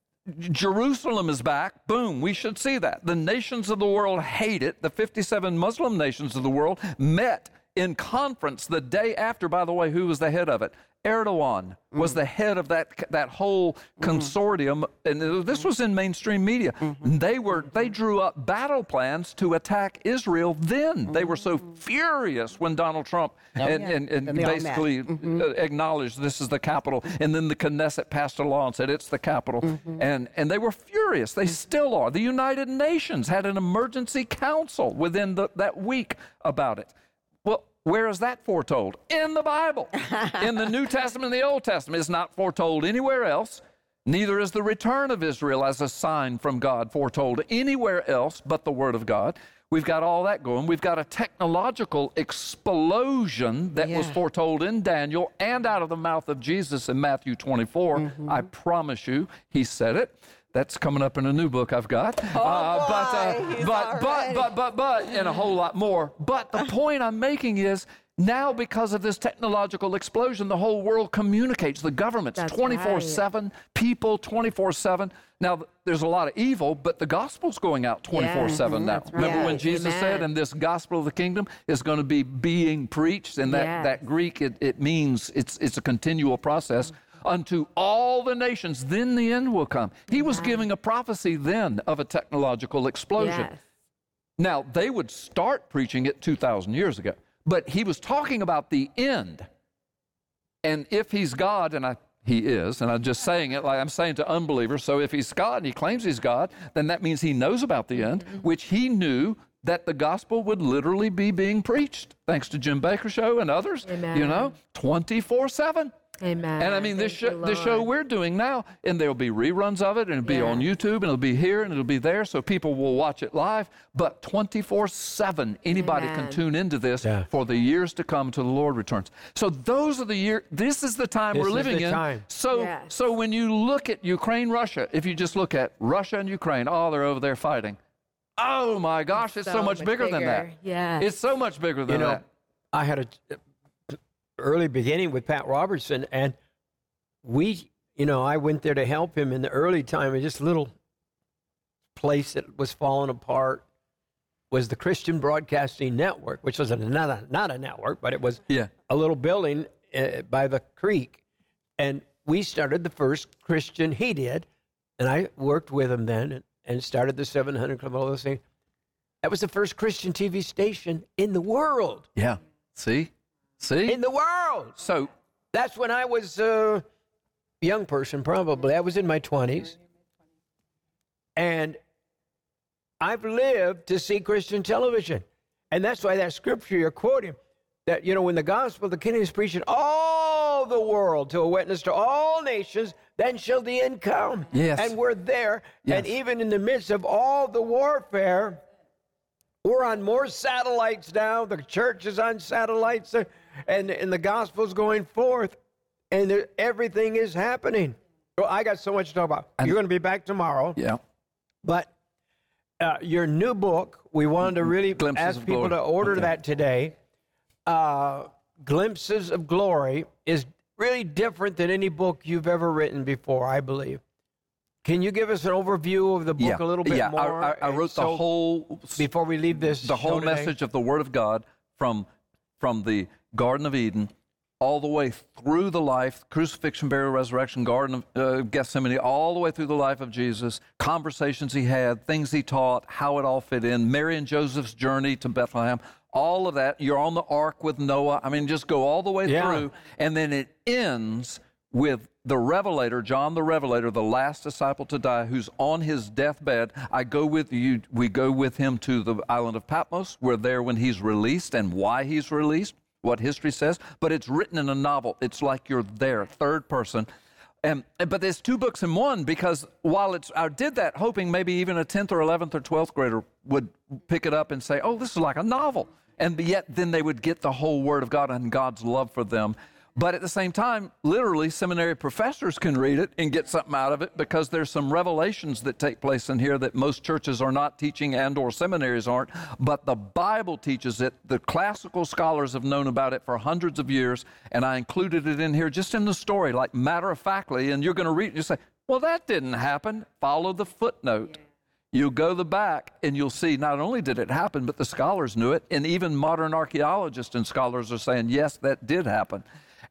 Jerusalem is back. Boom. We should see that. The nations of the world hate it. The fifty-seven Muslim nations of the world met in conference the day after. By the way, who was the head of it? Erdogan was the head of that that whole consortium, and this was in mainstream media. And they were they drew up battle plans to attack Israel. Then they were so furious when Donald Trump and, and, and And they all basically uh, acknowledged this is the capital, and then the Knesset passed a law and said it's the capital, and and they were furious. They still are. The United Nations had an emergency council within the, that week about it. Well, where is that foretold? In the Bible. In the New Testament and the Old Testament. It's not foretold anywhere else. Neither is the return of Israel as a sign from God foretold anywhere else but the Word of God. We've got all that going. We've got a technological explosion that Yeah. was foretold in Daniel and out of the mouth of Jesus in Matthew twenty-four. I promise you, he said it. That's coming up in a new book I've got. Oh, uh, but, boy, uh, he's but, but, already- but, but, but, and a whole lot more. But the point I'm making is now, because of this technological explosion, the whole world communicates. The government's That's twenty-four seven, people twenty-four seven. Now, there's a lot of evil, but the gospel's going out twenty-four seven now. That's Remember when right. Jesus Amen. said, and this gospel of the kingdom is going to be being preached? And that, Yes. that Greek, it, it means it's, it's a continual process. Unto all the nations, then the end will come. He was giving a prophecy then of a technological explosion. Yes. Now, they would start preaching it two thousand years ago, but he was talking about the end. And if he's God, and I, he is, and I'm just saying it like I'm saying to unbelievers, so if he's God and he claims he's God, then that means he knows about the end, which he knew that the gospel would literally be being preached, thanks to Jim Baker Show and others, Amen. you know, twenty-four seven. Amen. And I mean, this, Thank show, you, this show Lord. we're doing now, and there'll be reruns of it, and it'll be Yeah. on YouTube, and it'll be here, and it'll be there, so people will watch it live. But twenty-four seven, anybody can Amen. tune into this Yeah. for the years to come till the Lord returns. So those are the year. This is the time This we're is living the in. time. So, Yes. so when you look at Ukraine, Russia, if you just look at Russia and Ukraine, oh, they're over there fighting. Oh my gosh, it's so, So much, much bigger, than that. bigger. Yes. It's so much bigger than You know, that. I had a early beginning with Pat Robertson, and we, you know, I went there to help him in the early time. And just a little place that was falling apart was the Christian Broadcasting Network, which was a, not a not a network, but it was Yeah. a little building uh, by the creek, and we started the first Christian. He did, and I worked with him then, and, and started the seven hundred Club. All those things. That was the first Christian T V station in the world. Yeah. See? See? In the world. so, That's when I was a young person, probably. I was in my twenties. And I've lived to see Christian television. And that's why that scripture you're quoting, that, you know, when the gospel of the kingdom is preached in all the world to a witness to all nations, then shall the end come. Yes. And we're there. And Yes. even in the midst of all the warfare, we're on more satellites now. The church is on satellites, uh, and, and the gospel's going forth, and there, everything is happening. Well, I got so much to talk about. And- You're going to be back tomorrow, yeah. but uh, your new book, we wanted to really Glimpses ask of people Glory. to order Okay. that today. Uh, Glimpses of Glory is really different than any book you've ever written before, I believe. Can you give us an overview of the book Yeah. a little bit yeah. more? I, I, I And wrote the so- whole before we leave this the whole show today. message of the Word of God from from the Garden of Eden all the way through the life, crucifixion, burial, resurrection, Garden of uh, Gethsemane, all the way through the life of Jesus, conversations he had, things he taught, how it all fit in, Mary and Joseph's journey to Bethlehem, all of that. You're on the ark with Noah. I mean, just go all the way Yeah. through. And then it ends with the Revelator, John the Revelator, the last disciple to die, who's on his deathbed. I go with you. We go with him to the island of Patmos. We're there when he's released and why he's released, what history says. But it's written in a novel. It's like you're there, third person. And, but there's two books in one, because while it's, I did that hoping maybe even a tenth or eleventh or twelfth grader would pick it up and say, oh, this is like a novel. And yet then they would get the whole Word of God and God's love for them. But at the same time, literally, seminary professors can read it and get something out of it, because there's some revelations that take place in here that most churches are not teaching and or seminaries aren't. But the Bible teaches it. The classical scholars have known about it for hundreds of years, and I included it in here just in the story, like matter-of-factly, and you're going to read it and you say, well, that didn't happen. Follow the footnote. You'll go the back and you'll see not only did it happen, but the scholars knew it, and even modern archaeologists and scholars are saying, yes, that did happen.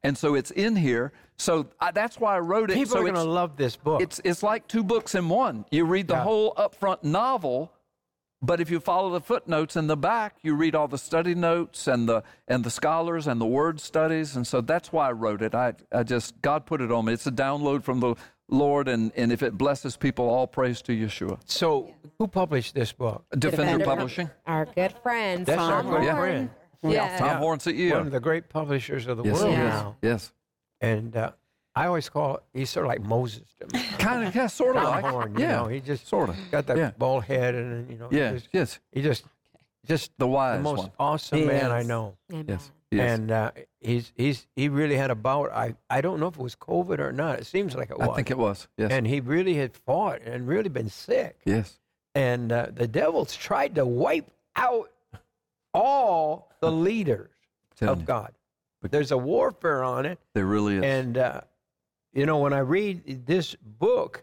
And so it's in here. So I, that's why I wrote it. People so are going to it's- love this book. It's it's like two books in one. You read the Yeah. whole upfront novel, but if you follow the footnotes in the back, you read all the study notes and the and the scholars and the word studies. And so that's why I wrote it. I I just God put it on me. It's a download from the Lord, and, and if it blesses people, all praise to Yeshua. So, who published this book? Defender Defender. Publishing. Our good friend, That's our Tom good Horn. friend. Yeah. Tom Horn, C E O. One of the great publishers of the Yes, world he is. now. Yes. And uh, I always call he's sort of like Moses to me. Kind of, yeah, sort of Tom like. Horn, you yeah, know, he just sort of. got that Yeah. bald head, and you know, he Yeah, just, yes. he just, just The wise the most one. awesome He man I is. know. Amen. Yes. Yes. And uh, he's he's he really had a bout. I I don't know if it was COVID or not. It seems like it was. I think it was. Yes. And he really had fought and really been sick. yes. And uh, the devils tried to wipe out all the leaders Telling of you. God. But there's a warfare on it. There really is. And, uh, you know, when I read this book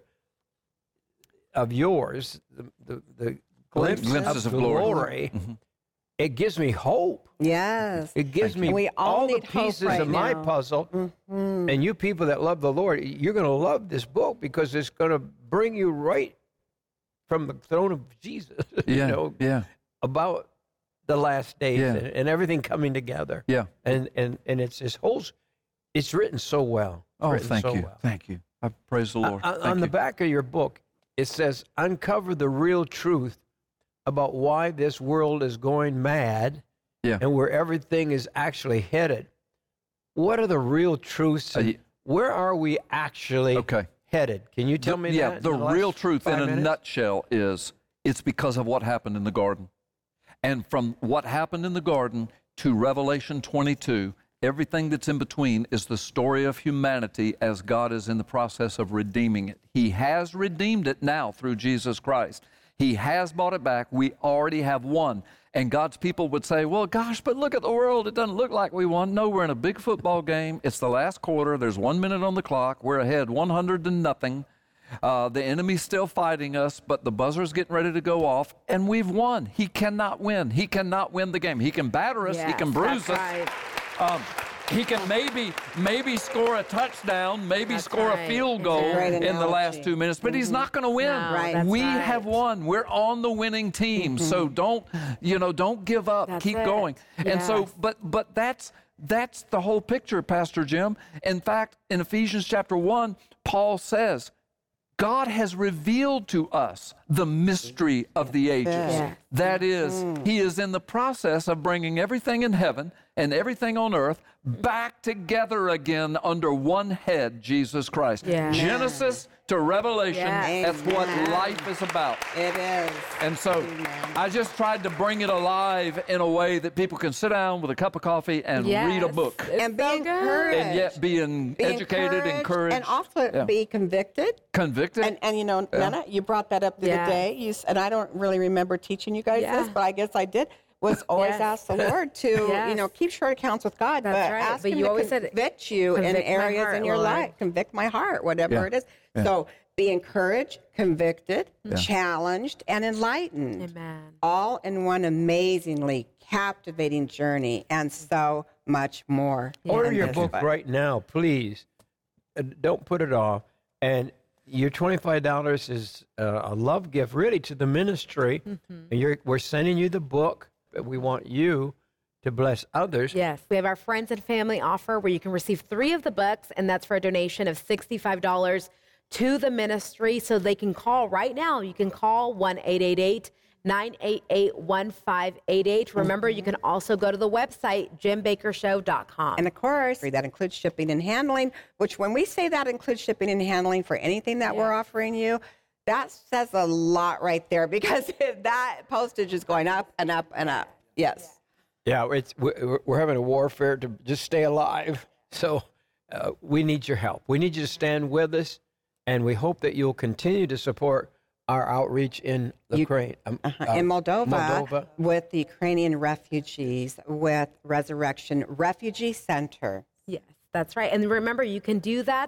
of yours, the, the, the glimpses, Glimpses of of Glory. glory, Mm-hmm. it gives me hope. Yes. It gives Thank me you. We all the need hope pieces right of my now. puzzle. Mm-hmm. And you people that love the Lord, you're going to love this book because it's going to bring you right from the throne of Jesus, yeah. you know, yeah. about the last days Yeah. and, and everything coming together. Yeah. And and and it's this whole, it's written so well. It's Oh, written thank so you. well. Thank you. I praise the Lord. Uh, Thank on you. the back of your book, it says, uncover the real truth about why this world is going mad Yeah. and where everything is actually headed. What are the real truths? Uh, and y- where are we actually Okay. headed? Can you tell The- me yeah, that? in the last real truth in five a minutes? nutshell is it's because of what happened in the garden. And from what happened in the garden to Revelation twenty-two, everything that's in between is the story of humanity as God is in the process of redeeming it. He has redeemed it now through Jesus Christ. He has bought it back. We already have won. And God's people would say, well, gosh, but look at the world. It doesn't look like we won. No, we're in a big football game. It's the last quarter. There's one minute on the clock. We're ahead one hundred to nothing. Uh, the enemy's still fighting us, but the buzzer's getting ready to go off, and we've won. He cannot win. He cannot win the game. He can batter us. he Yes, can bruise that's us. right. Um, he can maybe maybe score a touchdown, maybe That's score right. a field goal Great in the last analogy. two minutes, but he's not going to win. No, Right. that's We right. have won. We're on the winning team. So don't, you know, don't give up. That's Keep it. going. And so, Yes. but but that's that's the whole picture, Pastor Jim. In fact, in Ephesians chapter one, Paul says, God has revealed to us the mystery of the ages. Yeah. That is, He is in the process of bringing everything in heaven and everything on earth back together again under one head, Jesus Christ. Yeah. Genesis to Revelation, Yeah. that's what Amen. life is about. It is. And so I just tried to bring it alive in a way that people can sit down with a cup of coffee and Yes. read a book. It's And be so good. encouraged. And yet being Be educated, encouraged, and also yeah. be convicted. convicted. And, and you know, Nana, you brought that up the Yeah. other day. You, s- and I don't really remember teaching you guys Yeah. this, but I guess I did. Was always Yes. ask the Lord to, you Yes. know, keep short accounts with God, That's but right. ask But Him you to always said, convict you in "Convict my areas heart, in your Lord." life, convict my heart, whatever Yeah. it is. Yeah. So be encouraged, convicted, challenged, and enlightened. Amen. All in one amazingly captivating journey, and so much more. Order in your this book right now, please. Uh, Don't put it off. And your twenty-five dollars is uh, a love gift, really, to the ministry. Mm-hmm. And you're, we're sending you the book, but we want you to bless others. Yes, we have our friends and family offer where you can receive three of the books, and that's for a donation of sixty-five dollars to the ministry. So they can call right now. You can call one eight eight eight, nine eight eight, one five eight eight. Remember, you can also go to the website, jim baker show dot com. And of course, that includes shipping and handling, which when we say that includes shipping and handling for anything that we're offering you, that says a lot right there because that postage is going up and up and up. Yes. Yeah, it's, we're, we're having a warfare to just stay alive. So uh, we need your help. We need you to stand with us, and we hope that you'll continue to support our outreach in Ukraine. Um, Uh-huh. uh, In Moldova, Moldova. with the Ukrainian refugees, with Resurrection Refugee Center. Yes, that's right. And remember, you can do that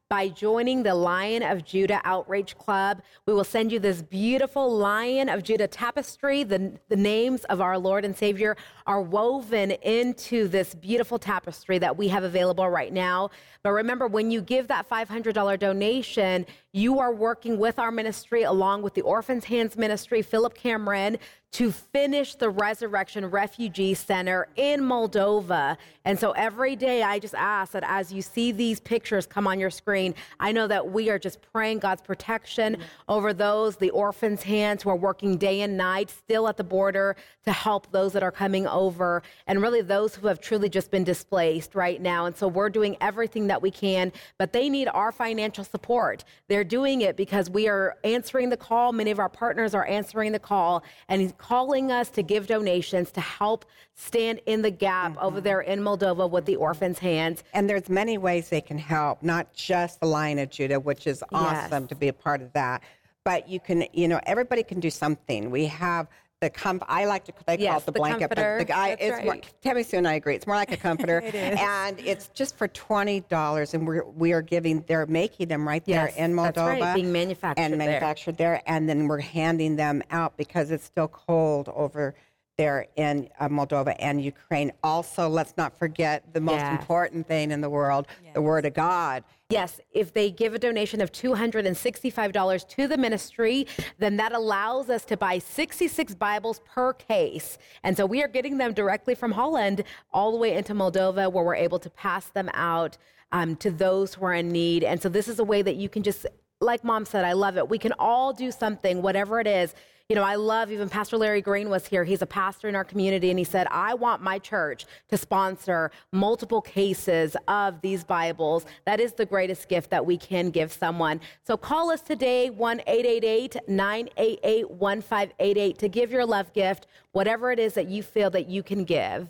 by joining the Lion of Judah Outreach Club. We will send you this beautiful Lion of Judah tapestry. The, the names of our Lord and Savior are woven into this beautiful tapestry that we have available right now. But remember, when you give that five hundred dollars donation, you are working with our ministry along with the Orphans Hands Ministry, Philip Cameron, to finish the Resurrection Refugee Center in Moldova. And so every day I just ask that as you see these pictures come on your screen, I know that we are just praying God's protection mm-hmm. over those, the Orphans Hands who are working day and night still at the border to help those that are coming over, and really those who have truly just been displaced right now. And so we're doing everything that we can, but they need our financial support. They're doing it because we are answering the call. Many of our partners are answering the call, and he's calling us to give donations to help stand in the gap mm-hmm. over there in Moldova with the Orphans Hands. And there's many ways they can help, not just the Lion of Judah, which is awesome yes. to be a part of that. But you can, you know, everybody can do something. We have the comf- I like to they yes, call it the, the blanket, comforter. but the guy That's it's right. more, Tammy Sue and I agree. It's more like a comforter. It is. And it's just for twenty dollars, and we're we are giving. They're making them right there Yes, in Moldova, that's right, being manufactured and there. manufactured there, and then we're handing them out because it's still cold over there in uh, Moldova and Ukraine. Also, let's not forget the most Yes. important thing in the world, the Word of God. Yes, if they give a donation of two hundred sixty-five dollars to the ministry, then that allows us to buy sixty-six Bibles per case. And so we are getting them directly from Holland all the way into Moldova, where we're able to pass them out um, to those who are in need. And so this is a way that you can just, like Mom said, I love it. We can all do something, whatever it is. You know, I love, even Pastor Larry Green was here. He's a pastor in our community, and he said, I want my church to sponsor multiple cases of these Bibles. That is the greatest gift that we can give someone. So call us today, one eight eight eight, nine eight eight, one five eight eight, to give your love gift, whatever it is that you feel that you can give.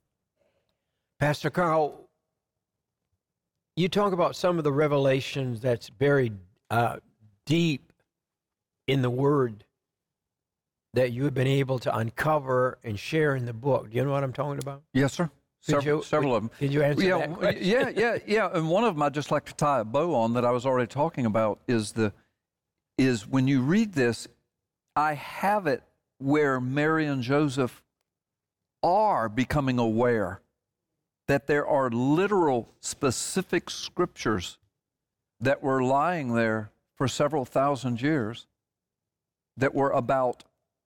Pastor Carl, you talk about some of the revelations that's buried uh, deep in the Word that you have been able to uncover and share in the book. Do you know what I'm talking about? Yes, sir. Could Several, you- several of them. Could you answer yeah, that question? Yeah, yeah, yeah. And one of them I'd just like to tie a bow on that I was already talking about is the is when you read this, I have it where Mary and Joseph are becoming aware that there are literal, specific scriptures that were lying there for several thousand years that were about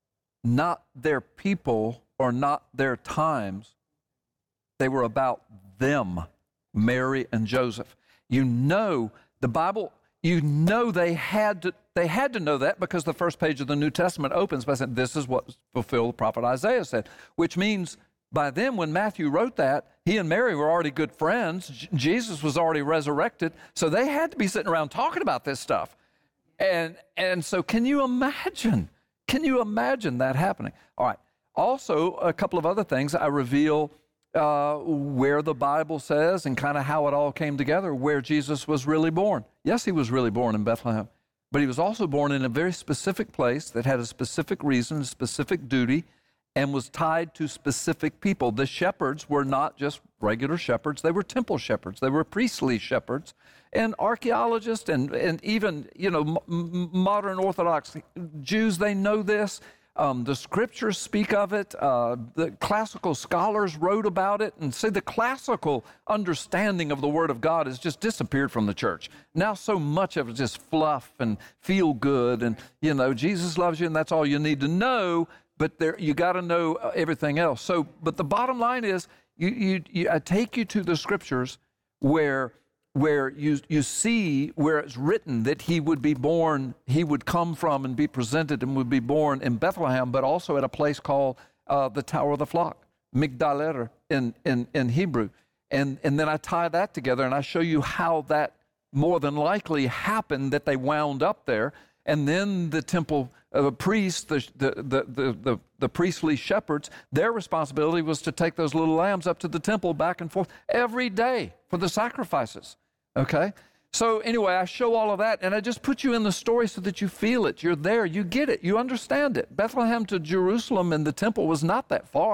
not their people or not their times. They were about them, Mary and Joseph. You know, the Bible, you know they had to they had to know that because the first page of the New Testament opens by saying, this is what fulfilled the prophet Isaiah said, which means by then when Matthew wrote that, he and Mary were already good friends. J- Jesus was already resurrected, so they had to be sitting around talking about this stuff. And and so can you imagine? Can you imagine that happening? All right. Also, a couple of other things. I reveal uh, where the Bible says and kind of how it all came together, where Jesus was really born. Yes, he was really born in Bethlehem, but he was also born in a very specific place that had a specific reason, a specific duty, and was tied to specific people. The shepherds were not just regular shepherds. They were temple shepherds. They were priestly shepherds. And archaeologists and, and even, you know, m- modern Orthodox Jews, they know this. Um, the scriptures speak of it. Uh, the classical scholars wrote about it. And see, the classical understanding of the Word of God has just disappeared from the church. Now so much of it is just fluff and feel good. And, you know, Jesus loves you and that's all you need to know. But there, you got to know everything else. So, but the bottom line is, you, you, you, I take you to the scriptures where where you you see where it's written that he would be born, he would come from and be presented and would be born in Bethlehem, but also at a place called uh, the Tower of the Flock, Migdal in, in, in Hebrew. And, and then I tie that together and I show you how that more than likely happened, that they wound up there. And then the temple uh, priests, the, the, the, the, the, the priestly shepherds, their responsibility was to take those little lambs up to the temple back and forth every day for the sacrifices. Okay? So anyway, I show all of that, and I just put you in the story so that you feel it. You're there. You get it. You understand it. Bethlehem to Jerusalem and the temple was not that far.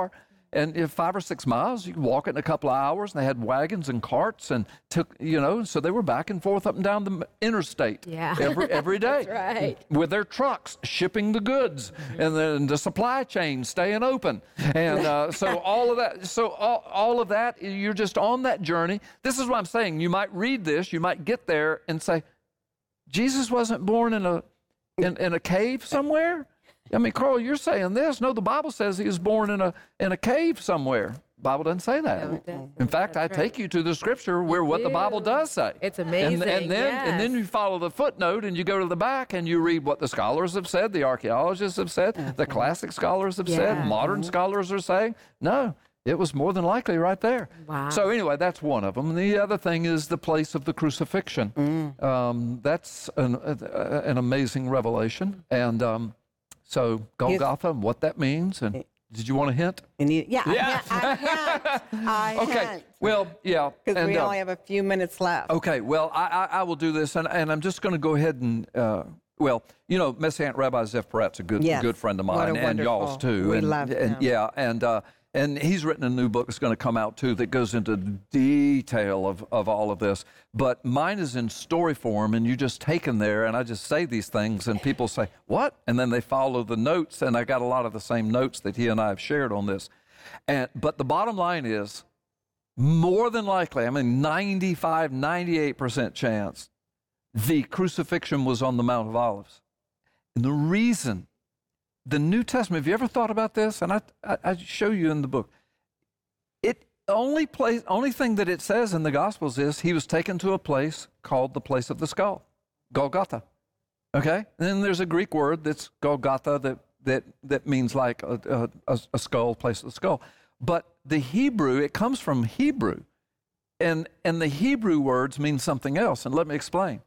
and if five or six miles, you could walk it in a couple of hours. And they had wagons and carts and took, you know, so they were back and forth up and down the interstate Yeah. every, every day. That's right. With their trucks shipping the goods and the, the supply chain staying open. And uh, so all of that, so all, all of that, you're just on that journey. This is what I'm saying. You might read this, you might get there and say, Jesus wasn't born in a in, in a cave somewhere? I mean, Carl, you're saying this. No, the Bible says he was born in a in a cave somewhere. The Bible doesn't say that. No, it doesn't. In fact, I That's take right. you to the scripture where what the Bible do. does say. It's And, amazing. and then and then yes. you follow the footnote and you go to the back and you read what the scholars have said, the archaeologists have said, the classic scholars have said, Yeah. modern scholars are saying. No, it was more than likely right there. Wow. So anyway, that's one of them. The other thing is the place of the crucifixion. Mm. Um, that's an, uh, an amazing revelation. And um, so Golgotha, and what that means. And did you want a hint? And you, yeah, Yeah. I, I hint. I Okay. hint. Well, yeah. Because and, we uh, only have a few minutes left. Okay, well, I, I, I will do this, and, and I'm just going to go ahead and, uh, well, you know, Messianic Rabbi Zev Peret's a good Yes. good friend of What mine, a and y'all's wonderful- too. we and, love and him. Yeah, and uh, and he's written a new book that's going to come out too that goes into detail of, of all of this. But mine is in story form, and you just take them there, and I just say these things, and people say, what? And then they follow the notes, and I got a lot of the same notes that he and I have shared on this. And But the bottom line is, more than likely, I mean, ninety-five, ninety-eight percent chance, the crucifixion was on the Mount of Olives. And the reason, the New Testament, have you ever thought about this? And I, I, I show you in the book. It only place, only thing that it says in the Gospels is he was taken to a place called the place of the skull, Golgotha. Okay? And then there's a Greek word that's Golgotha that that that means like a, a, a skull, place of the skull. But the Hebrew, it comes from Hebrew. And, and the Hebrew words mean something else. And let me explain.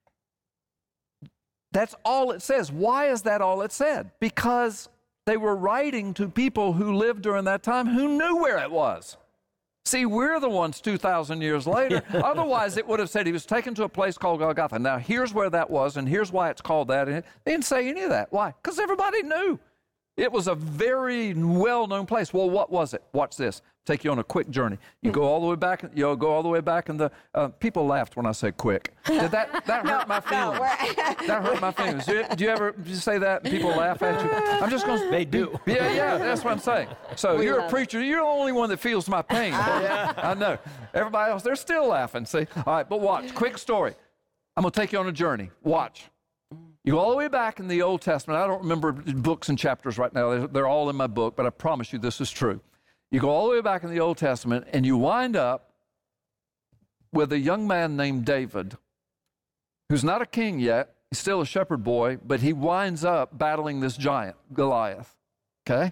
That's all it says. Why is that all it said? Because they were writing to people who lived during that time who knew where it was. See, we're the ones two thousand years later. Otherwise, it would have said he was taken to a place called Golgotha. Now, here's where that was, and here's why it's called that. And they didn't say any of that. Why? Because everybody knew. It was a very well-known place. Well, what was it? Watch this. Take you on a quick journey. You go all the way back. You go all the way back, and the uh, people laughed when I said "quick." Did that that hurt my feelings? That hurt my feelings. Do you, do you ever do you say that and people laugh at you? I'm just going to. They do. Yeah, yeah. That's what I'm saying. So you're a preacher. You're the only one that feels my pain. I know. Everybody else, they're still laughing. See. All right, but watch. Quick story. I'm going to take you on a journey. Watch. You go all the way back in the Old Testament. I don't remember books and chapters right now. They're, they're all in my book, but I promise you this is true. You go all the way back in the Old Testament, and you wind up with a young man named David, who's not a king yet. He's still a shepherd boy, but he winds up battling this giant, Goliath. Okay?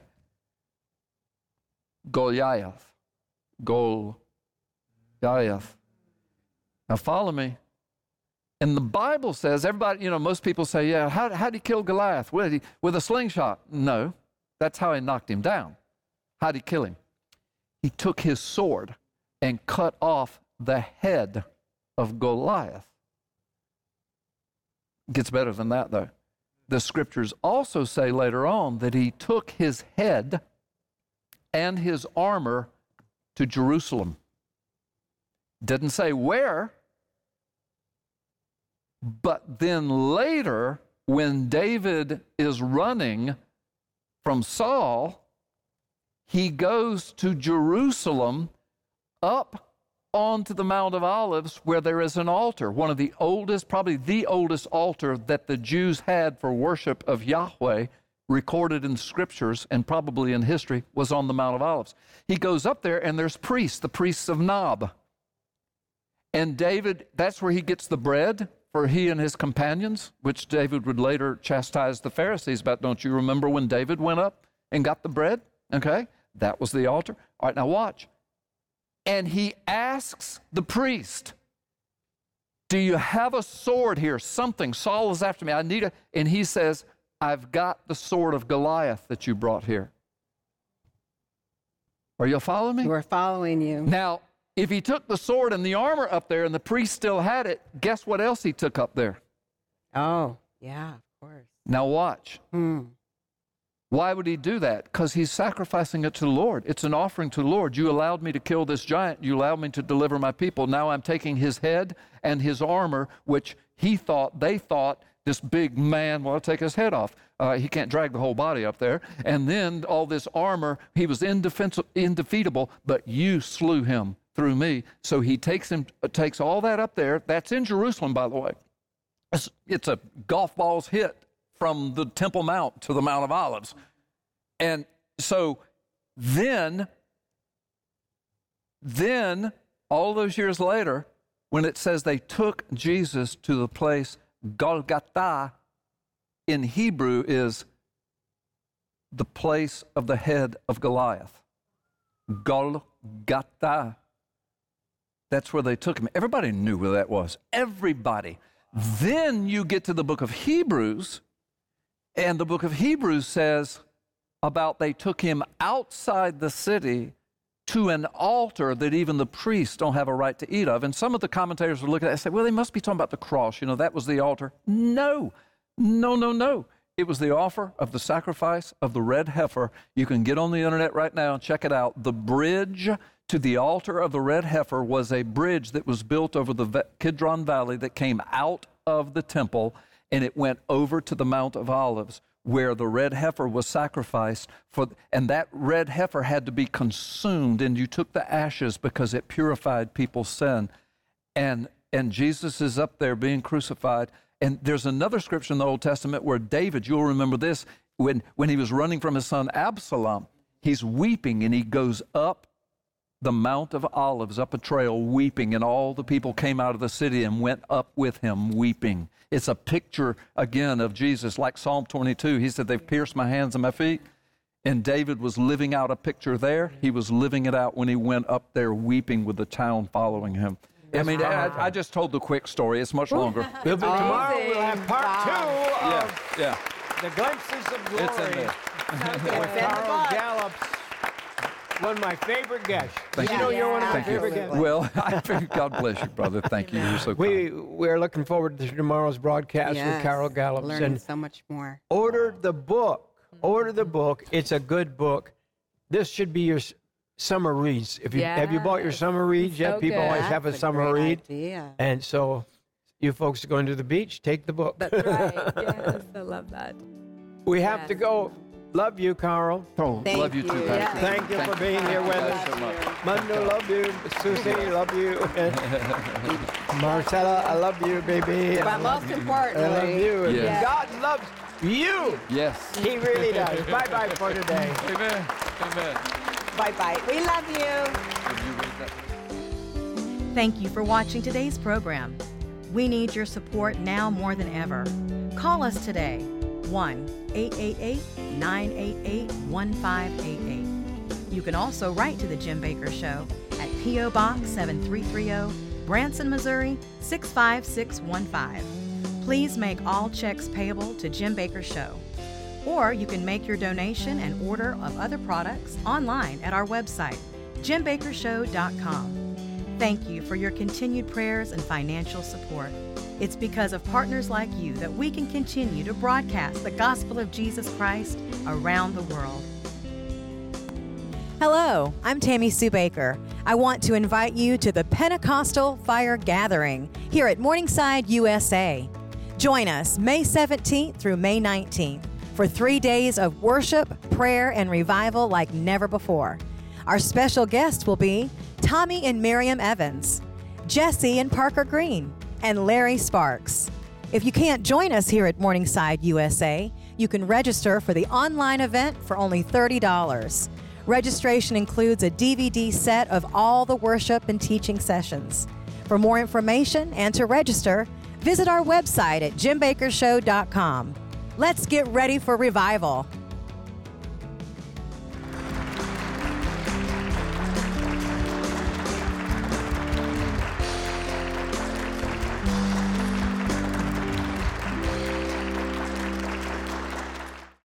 Goliath. Goliath. Now follow me. And the Bible says, everybody, you know, most people say, yeah, how, how did he kill Goliath? With, he, with a slingshot? No, that's how he knocked him down. How did he kill him? He took his sword and cut off the head of Goliath. Gets better than that, though. The scriptures also say later on that he took his head and his armor to Jerusalem. Didn't say where. But then later, when David is running from Saul, he goes to Jerusalem up onto the Mount of Olives where there is an altar, one of the oldest, probably the oldest altar that the Jews had for worship of Yahweh, recorded in scriptures and probably in history, was on the Mount of Olives. He goes up there and there's priests, the priests of Nob. And David, that's where he gets the bread for he and his companions, which David would later chastise the Pharisees about. Don't you remember when David went up and got the bread? Okay, that was the altar. All right, now watch. And he asks the priest, do you have a sword here? Something. Saul is after me. I need a... And he says, I've got the sword of Goliath that you brought here. Are you following me? We're following you. Now, if he took the sword and the armor up there and the priest still had it, guess what else he took up there? Oh, yeah, of course. Now watch. Hmm. Why would he do that? Because he's sacrificing it to the Lord. It's an offering to the Lord. You allowed me to kill this giant. You allowed me to deliver my people. Now I'm taking his head and his armor, which he thought, they thought, this big man, well, I'll take his head off. Uh, he can't drag the whole body up there. And then all this armor, he was indefensi- indefeatable, but you slew him through me. So he takes him, uh, takes all that up there. That's in Jerusalem, by the way. It's, it's a golf ball's hit from the Temple Mount to the Mount of Olives. And so then, then all those years later, when it says they took Jesus to the place Golgotha, in Hebrew is the place of the head of Goliath. Golgotha. That's where they took him. Everybody knew where that was. Everybody. Then you get to the book of Hebrews, and the book of Hebrews says about they took him outside the city to an altar that even the priests don't have a right to eat of. And some of the commentators would look at that and say, well, they must be talking about the cross. You know, that was the altar. No, no, no, no. It was the offer of the sacrifice of the red heifer. You can get on the internet right now and check it out. The bridge to the altar of the red heifer was a bridge that was built over the Kidron Valley that came out of the temple, and it went over to the Mount of Olives, where the red heifer was sacrificed for, and that red heifer had to be consumed, and you took the ashes because it purified people's sin. And and Jesus is up there being crucified. And there's another scripture in the Old Testament where David, you'll remember this, when, when he was running from his son Absalom, he's weeping, and he goes up the Mount of Olives, up a trail weeping, and all the people came out of the city and went up with him weeping. It's a picture, again, of Jesus, like Psalm twenty-two. He said, they've pierced my hands and my feet. And David was living out a picture there. He was living it out when he went up there weeping with the town following him. I mean, I, I just told the quick story. It's much longer. We'll be, tomorrow we'll have part two of Yeah, yeah. The Glimpses of Glory. It's in there. With Carl Gallups, one of my favorite guests. Thank you you. know you're one of my Thank favorite you. guests. Well, I figured, God bless you, brother. Thank you. You're so kind. We, we're looking forward to tomorrow's broadcast with Yes, Carol Gallups. learning And so much more. order the book. Order the book. It's a good book. This should be your s- summer reads. If you Have you bought your Yes. summer reads yet? So People good. always have a That's summer great read. idea. And so you folks are going to the beach, take the book. That's right. Yes, I love that. We have Yes. to go. Love you, Carl. Oh, Thank love you, too, you. Pastor. Thank you for being here with Thank you us. so much. Mando, love you. Susie, love you. Marcella, I love you, baby. But most I love importantly, you. And Yes. God loves you. Yes. He really does. Bye-bye for today. Amen. Amen. bye-bye. We love you. Thank you for watching today's program. We need your support now more than ever. Call us today, one eight eight eight, nine eight eight, one five eight eight. You can also write to The Jim Baker Show at P O Box seven three three zero, Branson, Missouri six five six one five. Please make all checks payable to Jim Baker Show. Or you can make your donation and order of other products online at our website, jim baker show dot com. Thank you for your continued prayers and financial support. It's because of partners like you that we can continue to broadcast the gospel of Jesus Christ around the world. Hello, I'm Tammy Sue Baker. I want to invite you to the Pentecostal Fire Gathering here at Morningside, U S A. Join us May seventeenth through May nineteenth for three days of worship, prayer, and revival like never before. Our special guests will be Tommy and Miriam Evans, Jesse and Parker Green, and Larry Sparks. If you can't join us here at Morningside, U S A, you can register for the online event for only thirty dollars. Registration includes a D V D set of all the worship and teaching sessions. For more information and to register, visit our website at jim baker show dot com. Let's get ready for revival.